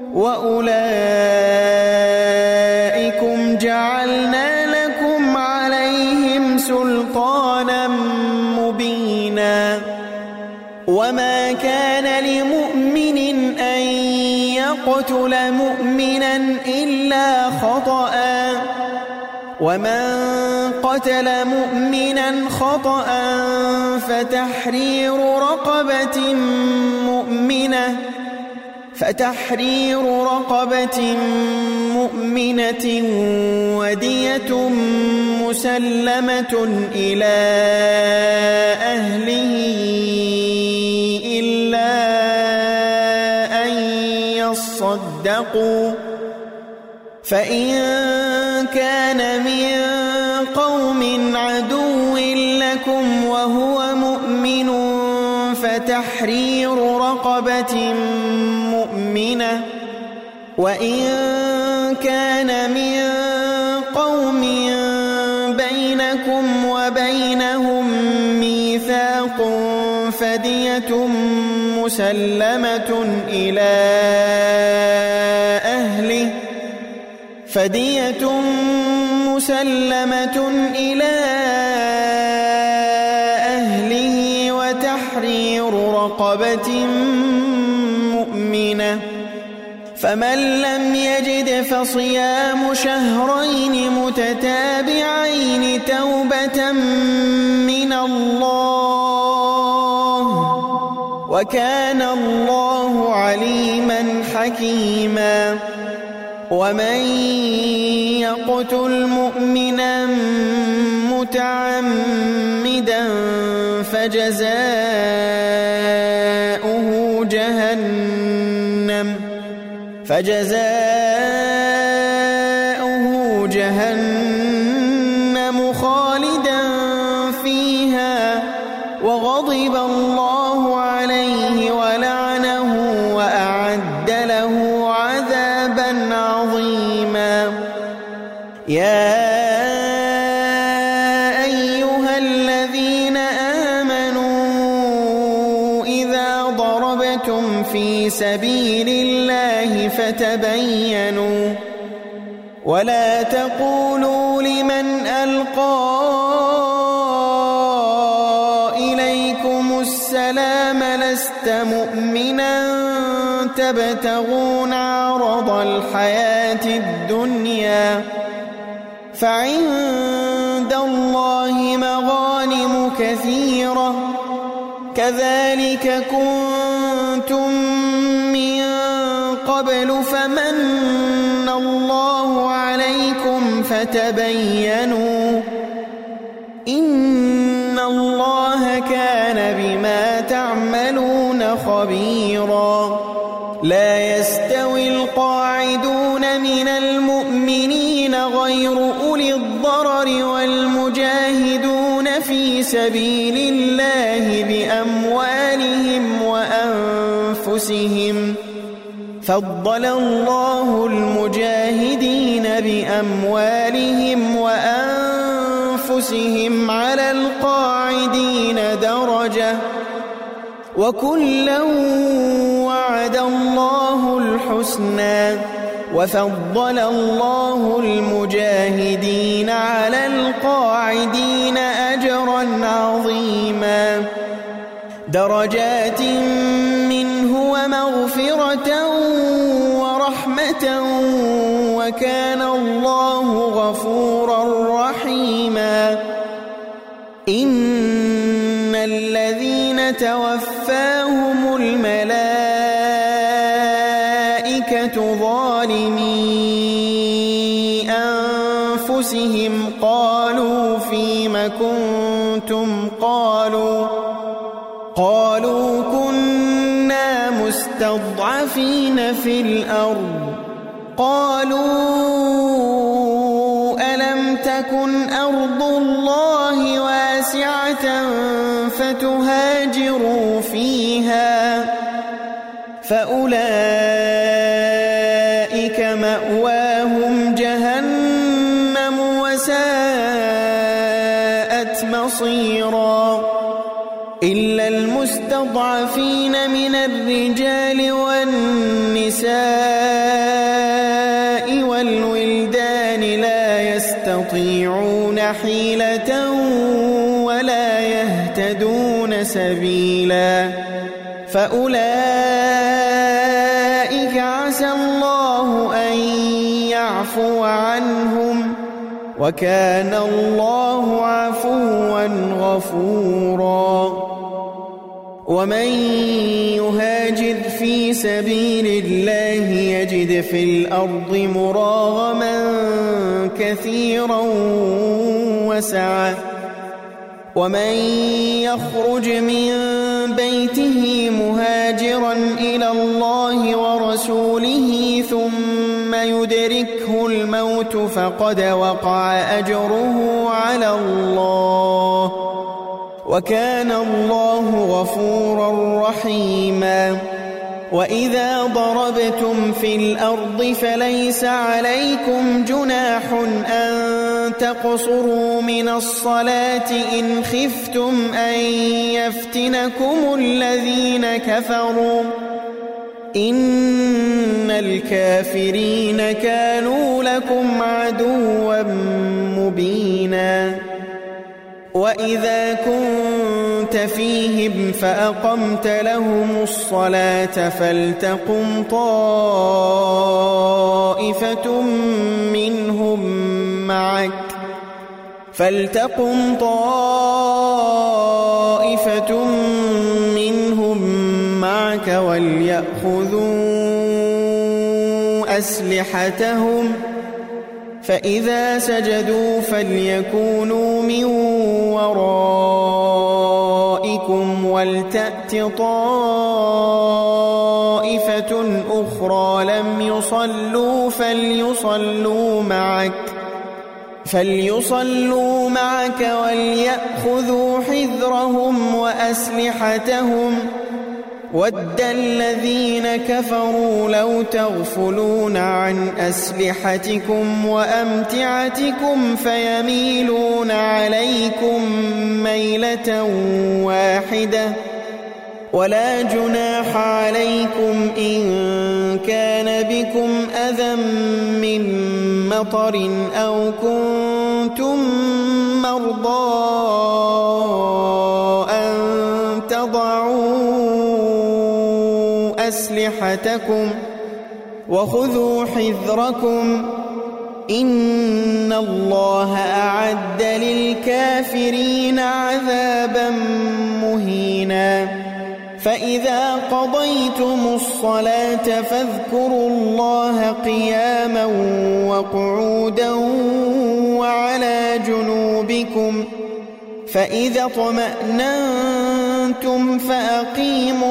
وأولئكم جعلنا لكم عليهم سلطانا مبينا وما كان لمؤمن أن يقتل مؤمنا إلا خطأ ومن قتل مؤمنا خطأ فتحرير رقبة مؤمنة فتحرير رقبة مؤمنة ودية مسلمة إلى أهله إلا أن يصدقوا فإن كان من قوم عدو لكم وهو مؤمن فتحرير رقبة مؤمنة وإن كان من قوم بينكم وبينهم ميثاق فدية مسلمة إلى أهله فدية مسلمة إلى أهله وتحرير رقبة مؤمنة فمن لم يجد فصيام شهرين متتابعين توبة من الله وكان الله عليما حكيما ومن يقتل مؤمنا متعمدا فجزاؤه جهنم فجزاؤه جهنم خالدا فيها وغضب الله عليه ولعنه وأعد له عذابا عظيما يا أيها الذين آمنوا إذا ضربتم في سبيل الله فتبينوا ولا تقولوا لمن ألقى إليكم السلام لست مؤمنا تبتغون عرض الحياة الدنيا فعند الله مغانم كثيرة كذلك كنتم من قبل فمن الله عليكم فتبينوا إن الله كان بما تعملون خبيرا لا يستوي القاعدون من المؤمنين غير أولي الضرر والمجاهدون في سبيل الله بأموالهم وأنفسهم فضل الله المجاهدين بأموالهم وأنفسهم على القاعدين درجة وكلا وعد الله الحسنى وفضل الله المجاهدين على القاعدين أجرا عظيما درجات منه ومغفرة ورحمة وكان الله غفورا رحيما إن الذين توفاهم الملائكة ظالمي أنفسهم قالوا فيم كنتم قالوا قالوا كنا مستضعفين في الأرض قالوا ألم تكن أرض الله واسعة فتهاجروا فيها فأولئك مأواهم جهنم وساءت مصيرا إلا المستضعفين من الرجال والنساء والولدان لا يستطيعون حيلة ولا يهتدون سبيلا فأولئك عسى الله أن يعفو عنهم وكان الله عفوا غفورا ومن يهاجر في سبيل الله يجد في الأرض مراغما كثيرا وسعة ومن يخرج من بيته مهاجرا إلى الله ورسوله ثم يدركه الموت فقد وقع أجره على الله وكان الله غفورا رحيما وإذا ضربتم في الأرض فليس عليكم جناح أن تقصروا من الصلاة إن خفتم أن يفتنكم الذين كفروا إن الكافرين كانوا لكم عدوا مبينا وإذا كنت فيهم فأقمت لهم الصلاة فلتقم طائفة منهم معك فلتقم طائفة منهم معك وليأخذوا أسلحتهم فإذا سجدوا فليكونوا من ورائكم ولتأت طائفة أخرى لم يصلوا فليصلوا معك فليصلوا معك وليأخذوا حذرهم وأسلحتهم ود الذين كفروا لو تغفلون عن أسلحتكم وأمتعتكم فيميلون عليكم ميلة واحدة ولا جناح عليكم إن كان بكم أذى من مطر أو كنتم مرضى أن تضعوا أسلحتكم وخذوا حذركم إن الله أعد للكافرين عذابا مهينا فإذا قضيتم الصلاة فاذكروا الله قياما وقعودا وعلى جنوبكم فإذا اطمأننتم فأقيموا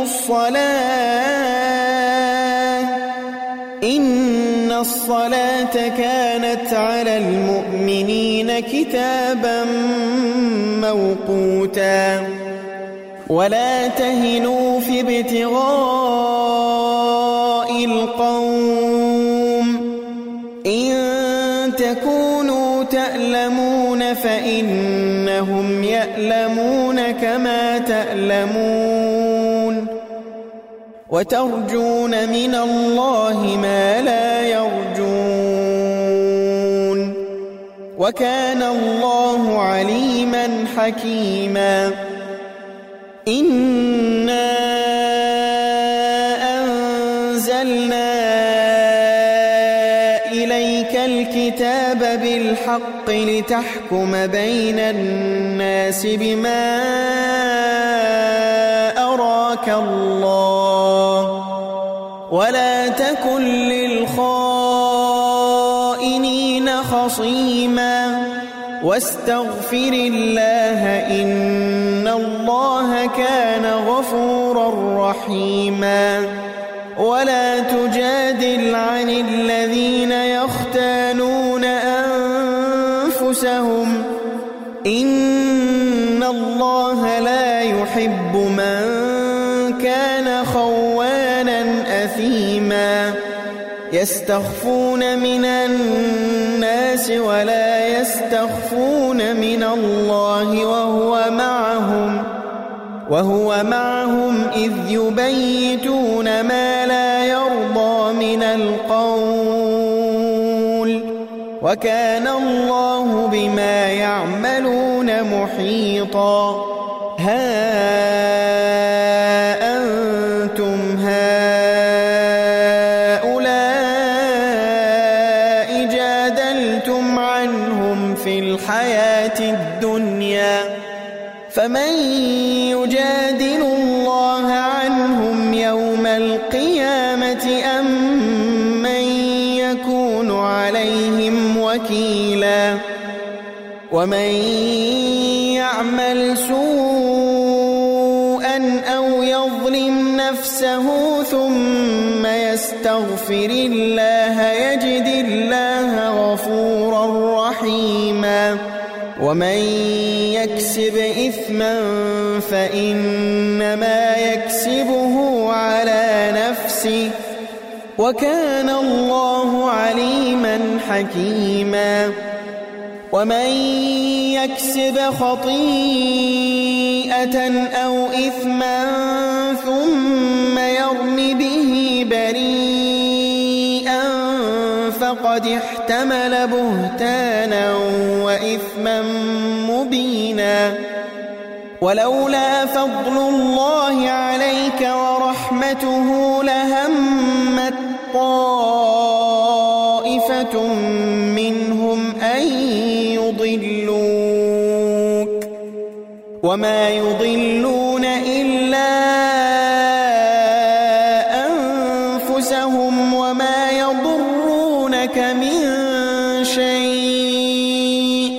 الصلاة إن الصلاة كانت على المؤمنين كتابا موقوتا ولا تهنوا في ابتغاء القوم إن تكونوا تألمون فإنهم يألمون كما تألمون وترجون من الله ما لا يرجون وكان الله عليما حكيما إنا أنزلنا إليك الكتاب بالحق لتحكم بين الناس بما أراك الله ولا تكن للخائنين خصيما واستغفر الله إن الله كان غفورا رحيما ولا تجادل عن الذين يختانون أنفسهم إن الله لا يحب من كان خوانا أثيما يستخفون من الناس ولا يستخفون من الله وهو معهم وهو معهم إذ يبيتون ما لا يرضى من القول وكان الله بما يعملون محيطا ها أنتم هؤلاء جادلتم عنهم في الحياة الدنيا فمن يجادل الله عنهم يوم القيامة أم من يكون عليهم وكيلا ومن يعمل سوءا أو يظلم نفسه ثم يستغفر الله يجد الله غفورا رحيما ومن يكسب إثما فإنما يكسبه على نفسه وكان الله عليما حكيما ومن يكسب خطيئة أو إثما ثم يرم به بريئا فقد احتمل بهتانا وإثما مبينا ولولا فضل الله عليك ورحمته لهمت طائفة منهم أن يضلوك وما يضلون إلا أنفسهم وما يضرونك من شيء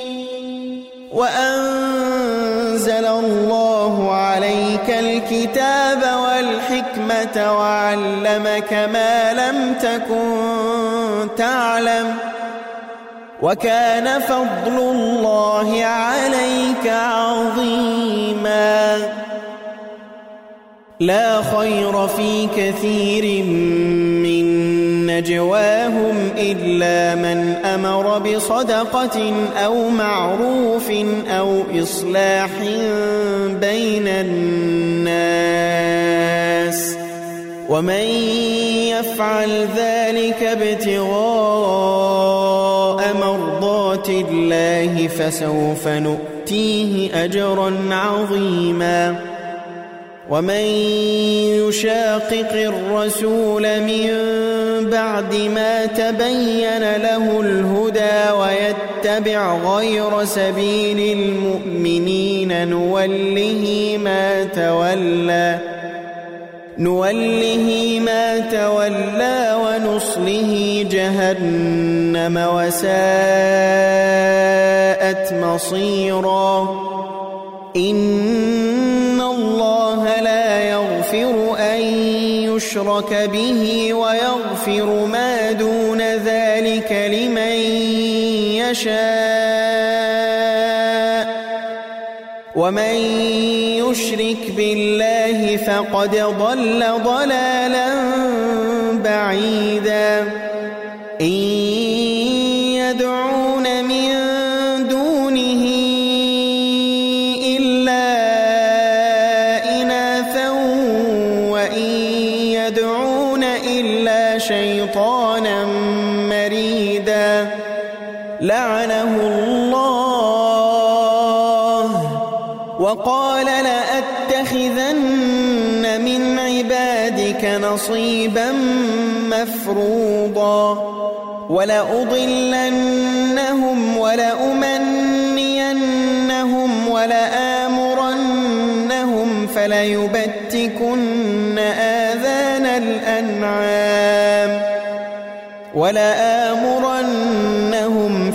وأنزل الله عليك الكتاب والحكمة وعلمك ما لم تكن تعلم وكان فضل الله عليك عظيما لا خير في كثير من نجواهم إلا من أمر بصدقة أو معروف أو إصلاح بين الناس ومن يفعل ذلك ابتغاء مرضات الله فسوف نؤتيه أجرا عظيما ومن يشاقق الرسول من بعد ما تبين له الهدى ويتبع غير سبيل المؤمنين نوله ما تولى نوله ما تولى ونصله جهنم وساءت مصيرا إن الله لا يغفر أن يشرك به ويغفر ما دون ذلك لمن يشاء ومن يشرك بالله فقد ضل ضلالا بعيدا إن يدعون من دونه إلا إناثا وإن يدعون إلا شيطانا مريدا لعنه الله وقال لأتخذن من عبادك نصيبا مفروضا ولأضلنهم ولأمنينهم ولآمرنهم فليبتكن آذان الأنعام ولآمرنهم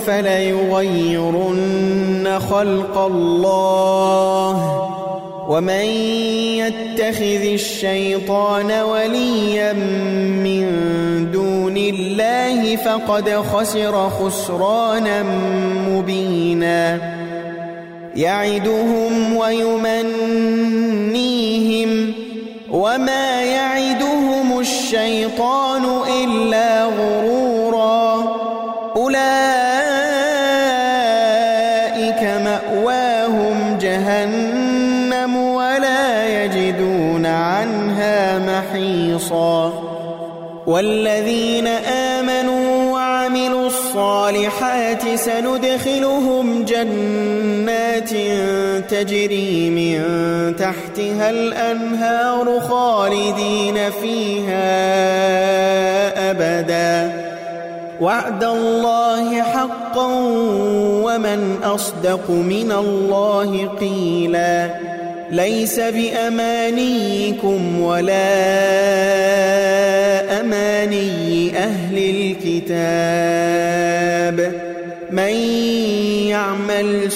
فليغيرن خلق الله ومن يتخذ الشيطان وليا من دون الله فقد خسر خسرانا مبينا يعدهم ويمنيهم وما يعدهم الشيطان إلا غرورا أولئك مأواهم جهنم ولا يجدون عنها محيصا والذين آمنوا وعملوا الصالحات سندخلهم جنات تجري من تحتها الأنهار خالدين فيها أبدا وعد الله حقا ومن أصدق من الله قيلا ليس بأمانيكم ولا أماني أهل الكتاب من يعمل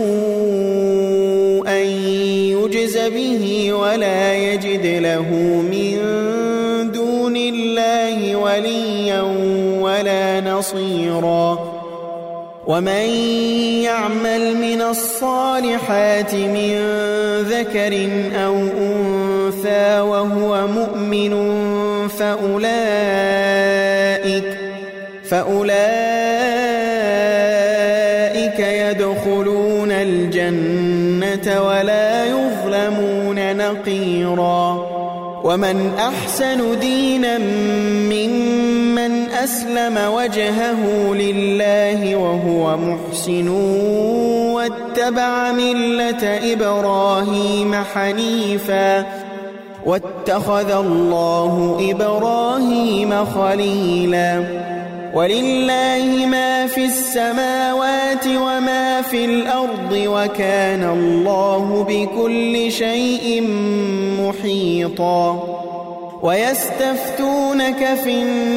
سوءا يجز به ولا يجد له من دون الله وليا ولا نصيرا ومن يعمل من الصالحات من ذكر أو أنثى وهو مؤمن فأولئك فأولئك يدخلون الجنة ولا يظلمون نقيرا ومن أحسن دينا ممن أسلم وجهه لله وهو محسن واتبع ملة إبراهيم حنيفا واتخذ الله إبراهيم خليلا ولله ما في السماوات وما في الأرض وكان الله بكل شيء محيطا ويستفتونك في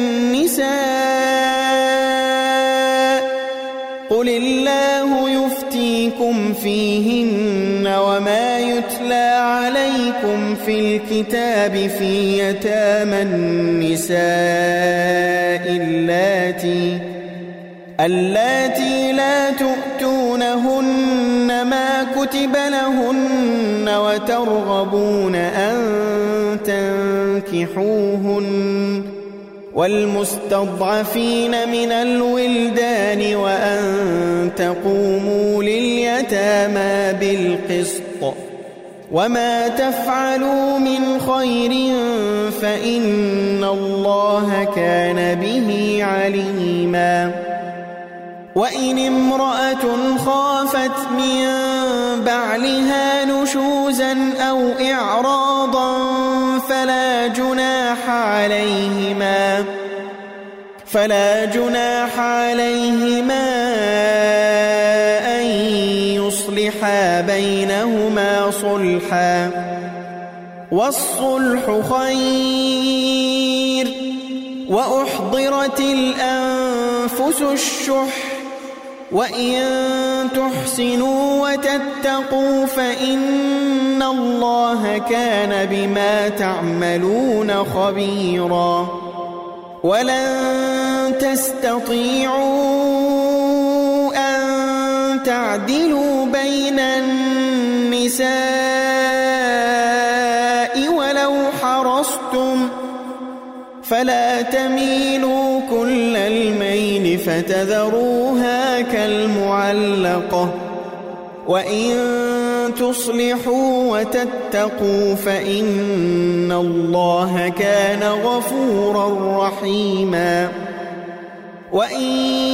النساء قل الله يفتيكم فيهن وما يتلى عليكم في الكتاب في يتامى النساء اللاتي اللاتي لا تؤتونهن ما كتب لهن وترغبون أن تنكحوهن والمستضعفين من الولدان وأن تقوموا لليتامى بالقسط وما تفعلوا من خير فإن الله كان به عليما وإن امرأة خافت من بعلها نشوزا أو إعراضا فلا جناح عليهما فلا جناح عليهما أن يصلحا بينهما صلحا والصلح خير وأحضرت الأنفس الشح وإن تحسنوا وتتقوا فإن الله كان بما تعملون خبيرا ولن تستطيعوا أن تعدلوا بين النساء ولو حرصتم فلا تميلوا كل الميل فتذروها كالمعلقة وإن تصلحوا وتتقوا فإن الله كان غفورا رحيما وإن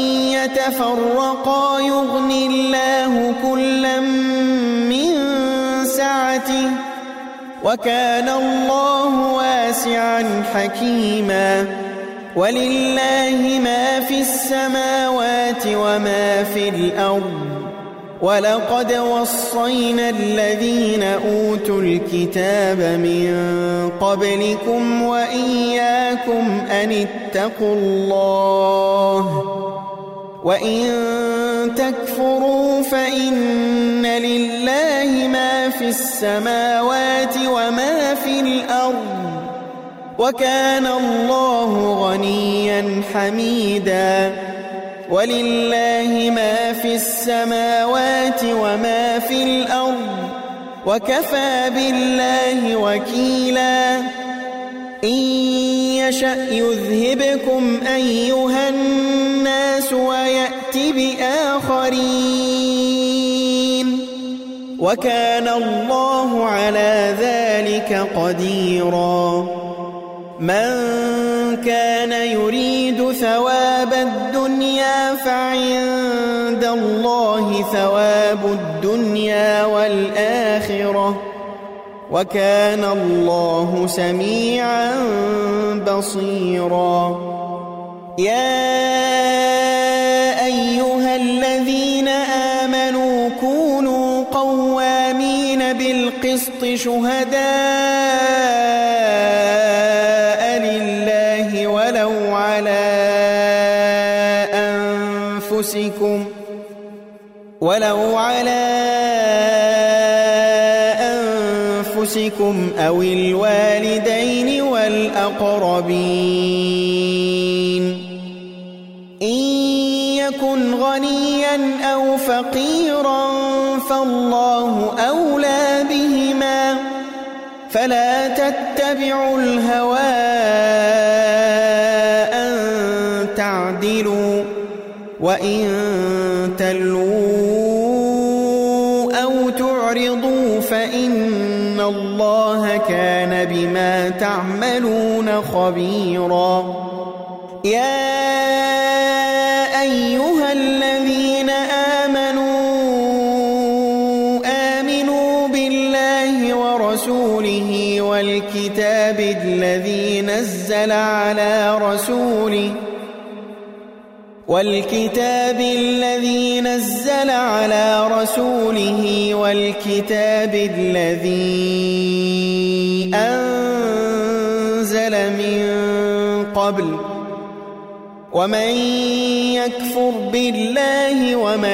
يتفرقا يغن الله كلا من سعته وكان الله واسعا حكيما ولله ما في السماوات وما في الأرض ولقد وصينا الذين أوتوا الكتاب من قبلكم وإياكم أن اتقوا الله وإن تكفروا فإن لله ما في السماوات وما في الأرض وكان الله غنيا حميدا ولله ما في السماوات وما في الأرض وكفى بالله وكيلا إن يشأ يذهبكم أيها الناس ويأت بآخرين وكان الله على ذلك قديرا من كان يريد ثواب الدنيا فعند الله ثواب الدنيا والآخرة وكان الله سميعا بصيرا يا أيها الذين آمنوا كونوا قوامين بالقسط شهداء لله ولو على أنفسكم ولو على أنفسكم أو الوالدين والأقربين إن يكن غنيا أو فقيرا فالله أولى بهما فلا تتبعوا الهوى أن تعدلوا وإن تلووا أو تعرضوا فإن الله كان بما تعملون خبيرا يا أيها الذين آمنوا آمنوا بالله ورسوله والكتاب الذي نزل على رسوله والكتاب الذي نزل على رسوله والكتاب الذي أنزل من قبل ومن يكفر بالله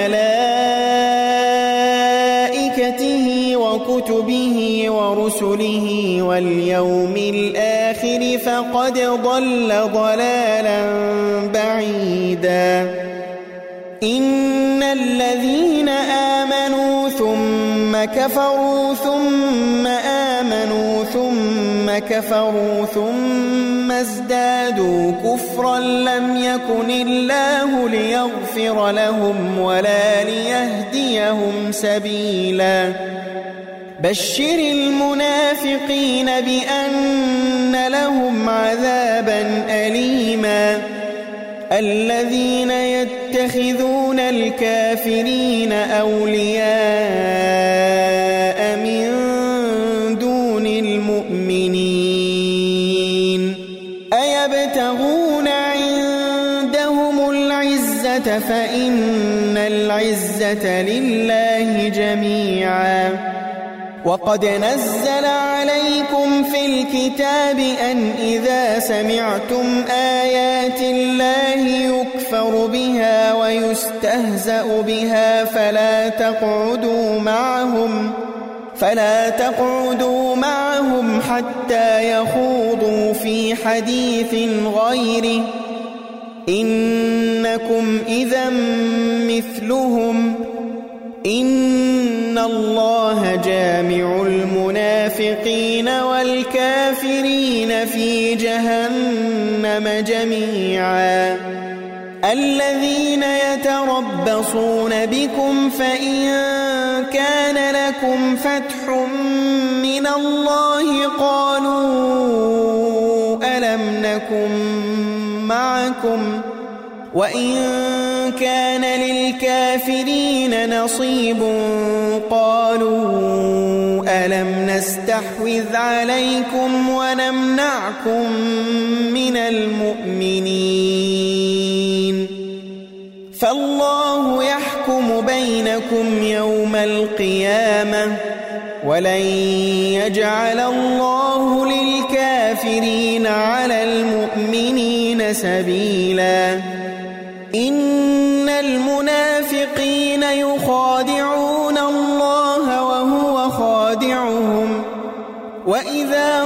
وملائكته وكتبه ورسله واليوم الآخر فقد ضل ضلالا بعيدا إن الذين آمنوا ثم كفروا ثم آمنوا ثم كفروا ثم ازدادوا كفرا لم يكن الله ليغفر لهم ولا ليهديهم سبيلا بشر المنافقين بأن لهم عذابا أليما الذين يتخذون الكافرين أولياء فإن العزة لله جميعا. وقد نزل عليكم في الكتاب أن إذا سمعتم آيات الله يكفر بها ويستهزأ بها فلا تقعدوا معهم فلا تقعدوا معهم حتى يخوضوا في حديث غيره إنكم إذا مثلهم إن الله جامع المنافقين والكافرين في جهنم جميعا. الذين يتربصون بكم فإن كان لكم فتح من الله قالوا ألم نكن معكم وإن كان للكافرين نصيب قالوا ألم نستحوذ عليكم ونمنعكم من المؤمنين فالله يحكم بينكم يوم القيامة ولن يجعل الله للكافرين على المؤمنين سبيلا. إن المنافقين يخادعون الله وهو خادعهم وإذا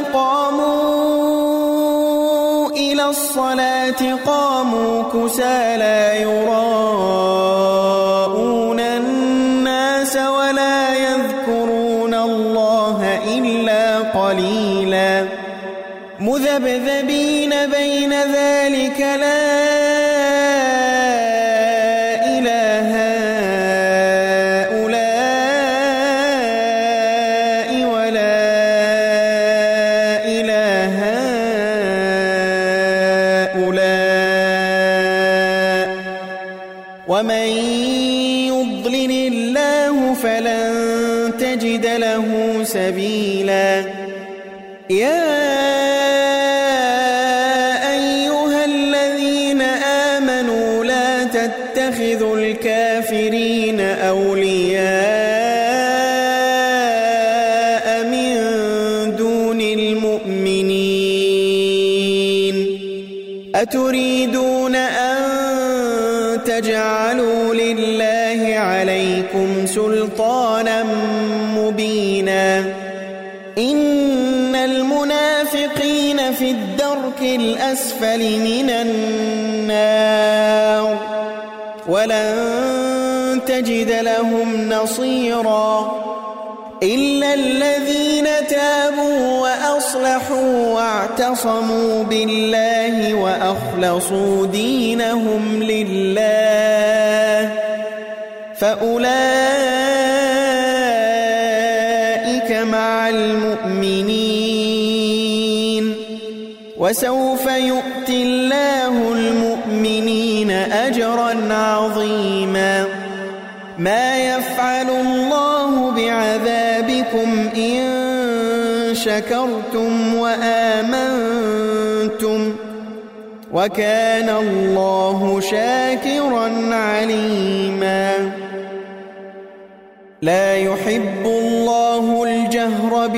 قاموا إلى الصلاة قاموا كسالى يراءون الناس ولا يذكرون الله إلا قليلا مذبذبين بين ذلك لا ومن يضلل الله فلن تجد له سبيلا. يا أيها الذين آمنوا لا تتخذوا الكافرين أولياء من دون المؤمنين أتريدون أن تجعلوا لله عليكم سلطانا مبينا. إن المنافقين في الدرك الأسفل من النار ولن تجد لهم نصيرا إلا الذين تابوا وأصلحوا واعتصموا بالله وأخلصوا دينهم لله فأولئك مع المؤمنين وسوف يؤتي الله المؤمنين أجرا عظيما. ما يفعل الله بعذابكم إن شكرتم وآمنتم وكان الله شاكرا عليما. لا يحب الله الجهر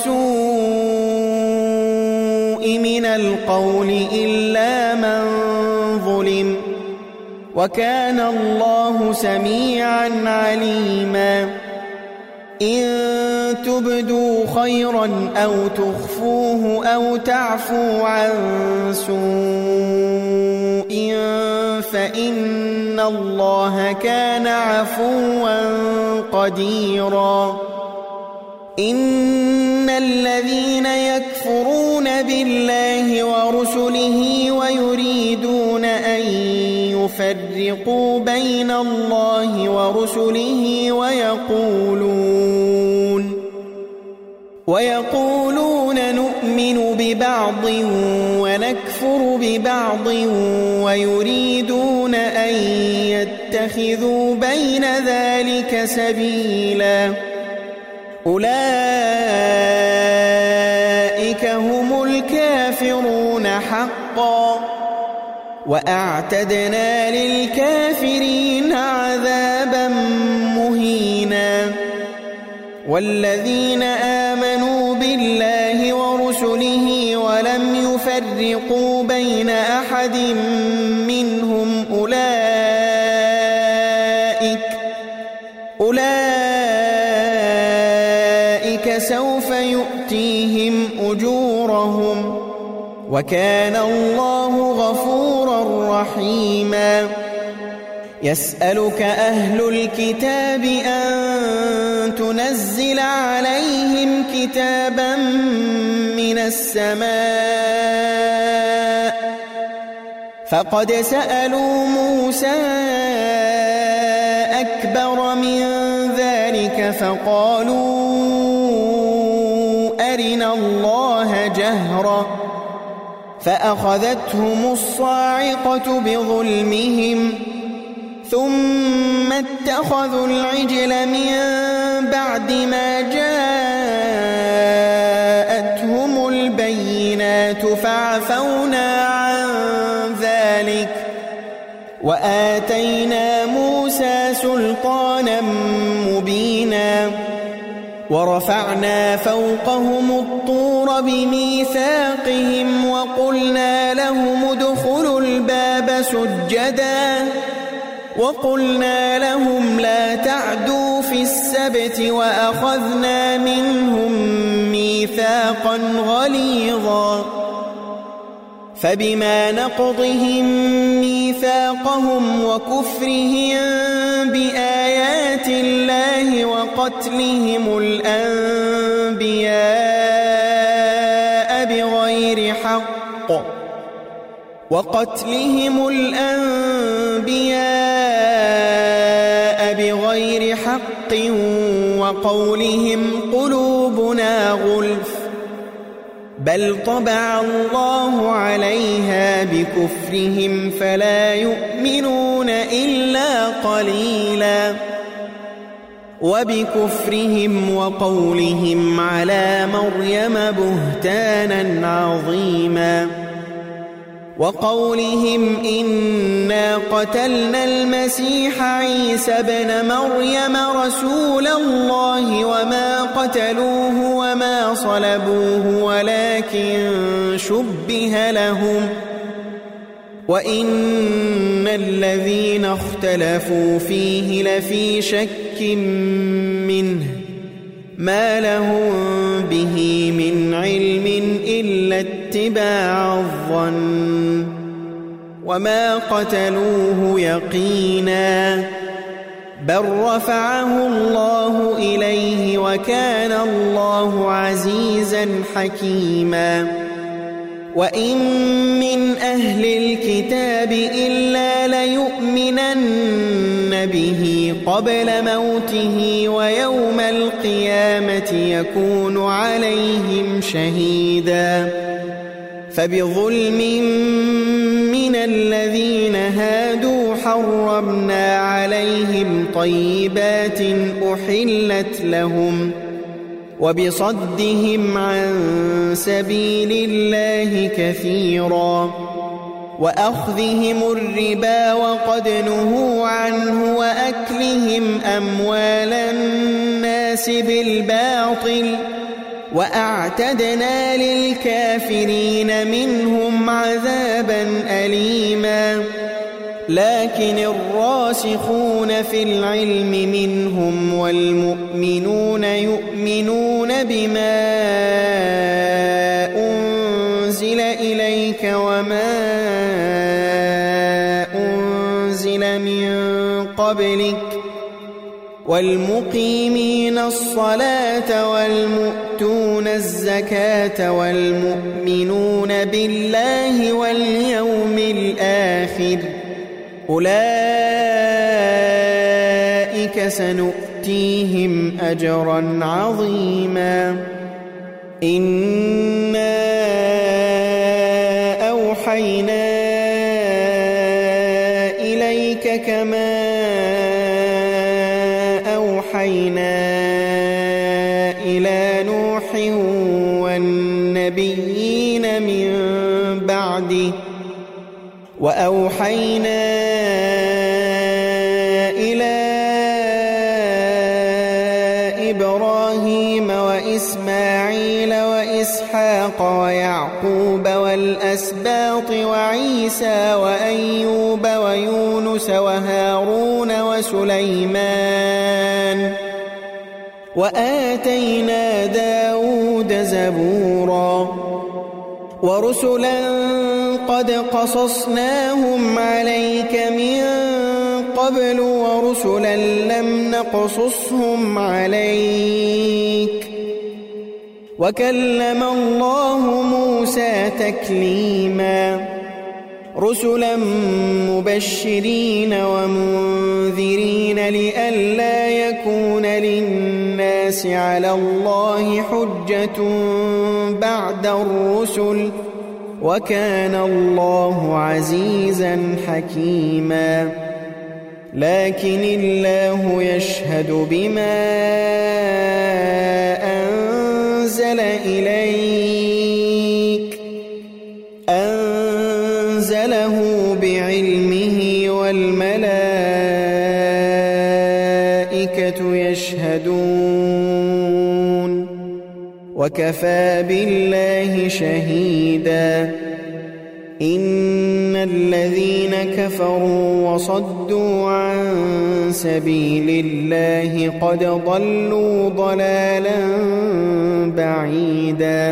بالسوء من القول إلا من ظلم وكان الله سميعا عليما. إن تبدوا خيرا أو تخفوه أو تعفوا عن سوء فإن الله كان عفوا قديرا. إن الذين يكفرون بالله ورسله ويريدون أن يفرقوا بين الله ورسله ويقولون ويقولون نؤمن ببعض ونكفر ببعض ويريدون أن يتخذوا بين ذلك سبيلا. أولئك هم الكافرون حقا وأعتدنا للكافرين عذابا مهينا. والذين آمنوا بالله ورسله ولم يفرقوا بين أحد منهم أولئك أولئك سوف يؤتيهم أجورهم وكان الله غفورا رحيما. يسألك أهل الكتاب أن تنزل عليهم كتابا من السماء فقد سألوا موسى أكبر من ذلك فقالوا أرنا الله جهرة فأخذتهم الصاعقة بظلمهم ثم اتخذوا العجل من بعد ما جاءتهم البينات فعفونا عن ذلك وآتينا موسى سلطانا مبينا. ورفعنا فوقهم الطور بميثاقهم وقلنا لهم ادخلوا الباب سجدا وقلنا لهم لا تعدوا في السبت وأخذنا منهم ميثاقا غليظا. فبما نقضهم ميثاقهم وكفرهم بآيات الله وقتلهم الأنبياء بغير حق وقتلهم الأنبياء بغير حق وقولهم قلوبنا غلف بل طبع الله عليها بكفرهم فلا يؤمنون إلا قليلا. وبكفرهم وقولهم على مريم بهتانا عظيما وقولهم إنا قتلنا المسيح عيسى ابن مريم رسول الله وما قتلوه وما صلبوه ولكن شبه لهم وإن الذين اختلفوا فيه لفي شك منه ما لهم به من علم إلا اتباع الظن وما قتلوه يقينا بل رفعه الله إليه وكان الله عزيزا حكيما. وإن من أهل الكتاب إلا ليؤمنن به قبل موته ويوم القيامة يكون عليهم شهيدا. فبظلم من الذين هادوا حرمنا عليهم طيبات أحلت لهم وبصدهم عن سبيل الله كثيرا وأخذهم الربا وقد نهوا عنه وأكلهم أموال الناس بالباطل وأعتدنا للكافرين منهم عذابا أليما. لكن الراسخون في العلم منهم والمؤمنون يؤمنون بما أنزل إليك وما أنزل من قبلك والمقيمين الصلاة والمؤتون الزكاة والمؤمنون بالله واليوم الآخر أولئك سنؤتيهم أجرا عظيما. إنا أوحينا إليك كما أوحينا إلى نوح والنبيين من بعده وأوحينا إلى إبراهيم وإسماعيل وإسحاق ويعقوب والأسباط وعيسى وأيوب ويونس وهارون وسليمان وآتينا داود زبورا ورسلا قد قصصناهم عليك من قبل ورسلا لم نقصصهم عليك وكلم الله موسى تكليما رسلا مبشرين ومنذرين لئلا يكون للناس على الله حجة بعد الرسل وكان الله عزيزا حكيما لكن الله يشهد بما أنزل إليك أنزله بعلمه والملائكة يشهدون وكفى بالله شهيدا إن الذين كفروا وصدوا عن سبيل الله قد ضلوا ضلالا بعيدا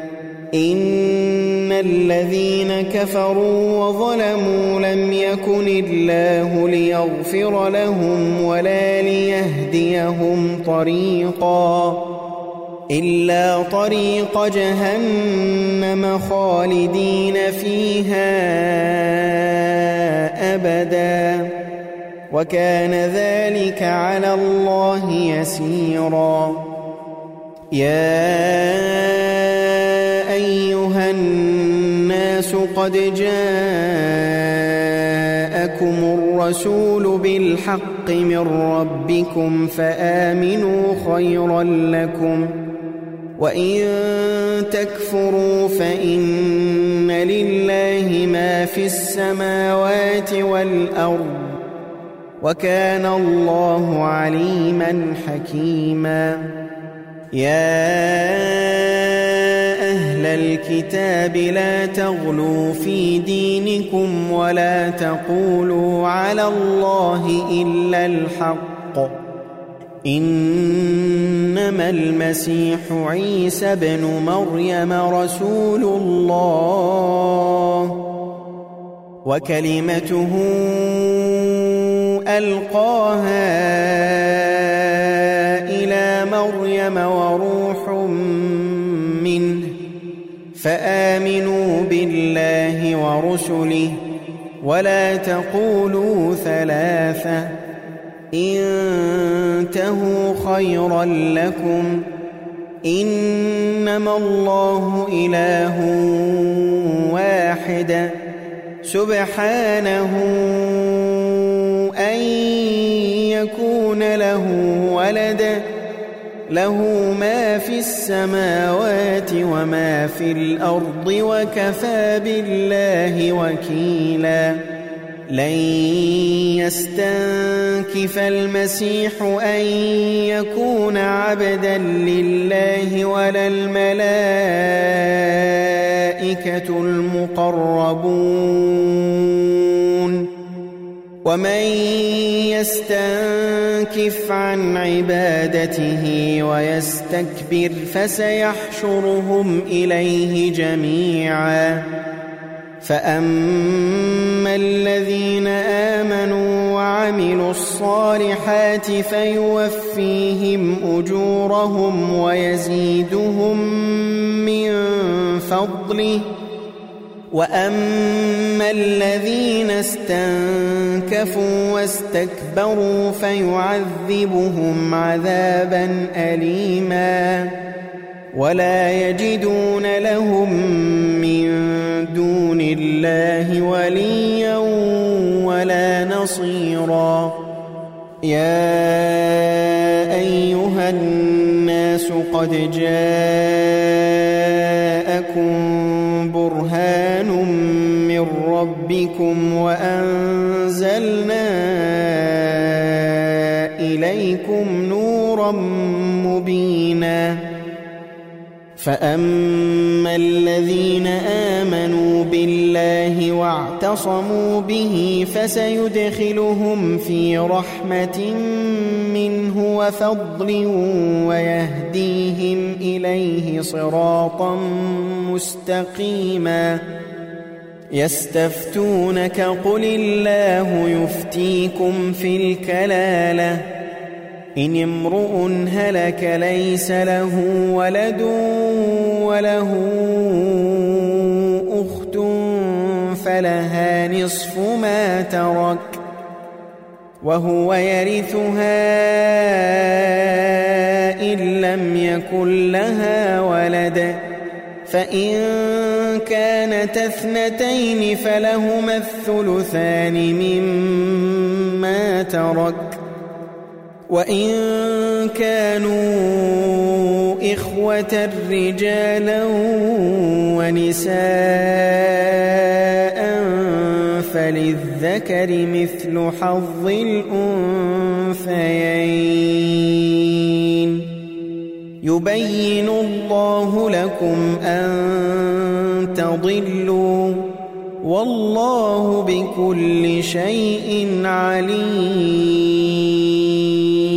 إن الذين كفروا وظلموا لم يكن الله ليغفر لهم ولا ليهديهم طريقا إلا طريق جهنم خالدين فيها أبدا وكان ذلك على الله يسيرا يا أيها الناس قد جاءكم الرسول بالحق من ربكم فآمنوا خيرا لكم وإن تكفروا فإن لله ما في السماوات والأرض وكان الله عليما حكيما يا أهل الكتاب لا تغلوا في دينكم ولا تقولوا على الله إلا الحق إنما المسيح عيسى ابن مريم رسول الله وكلمته ألقاها إلى مريم وروح منه فآمنوا بالله ورسله ولا تقولوا ثلاثة انتهوا خيرا لكم إنما الله إله واحد سبحانه أن يكون له ولد له ما في السماوات وما في الأرض وكفى بالله وكيلا لن يستنكف المسيح أن يكون عبدا لله ولا الملائكة المقربون ومن يستنكف عن عبادته ويستكبر فسيحشرهم إليه جميعا فأما الذين آمنوا وعملوا الصالحات فيوفيهم أجورهم ويزيدهم من فضله وأما الذين استنكفوا واستكبروا فيعذبهم عذابا أليما ولا يجدون لهم من دون الله وليا ولا نصيرا يا أيها الناس قد جاءكم برهان من ربكم وأنزلنا إليكم نورا مبينا فأما الذين آمنوا بالله واعتصموا به فسيدخلهم في رحمة منه وفضل ويهديهم إليه صراطا مستقيما يستفتونك قل الله يفتيكم في الكلالة إن امرؤ هلك ليس له ولد وله أخت فلها نصف ما ترك وهو يرثها إن لم يكن لها ولد فإن كانت اثنتين فلهما الثلثان مما ترك وإن كانوا إخوة رجالا ونساء فللذكر مثل حظ الأنثيين يبين الله لكم أن تضلوا والله بكل شيء عليم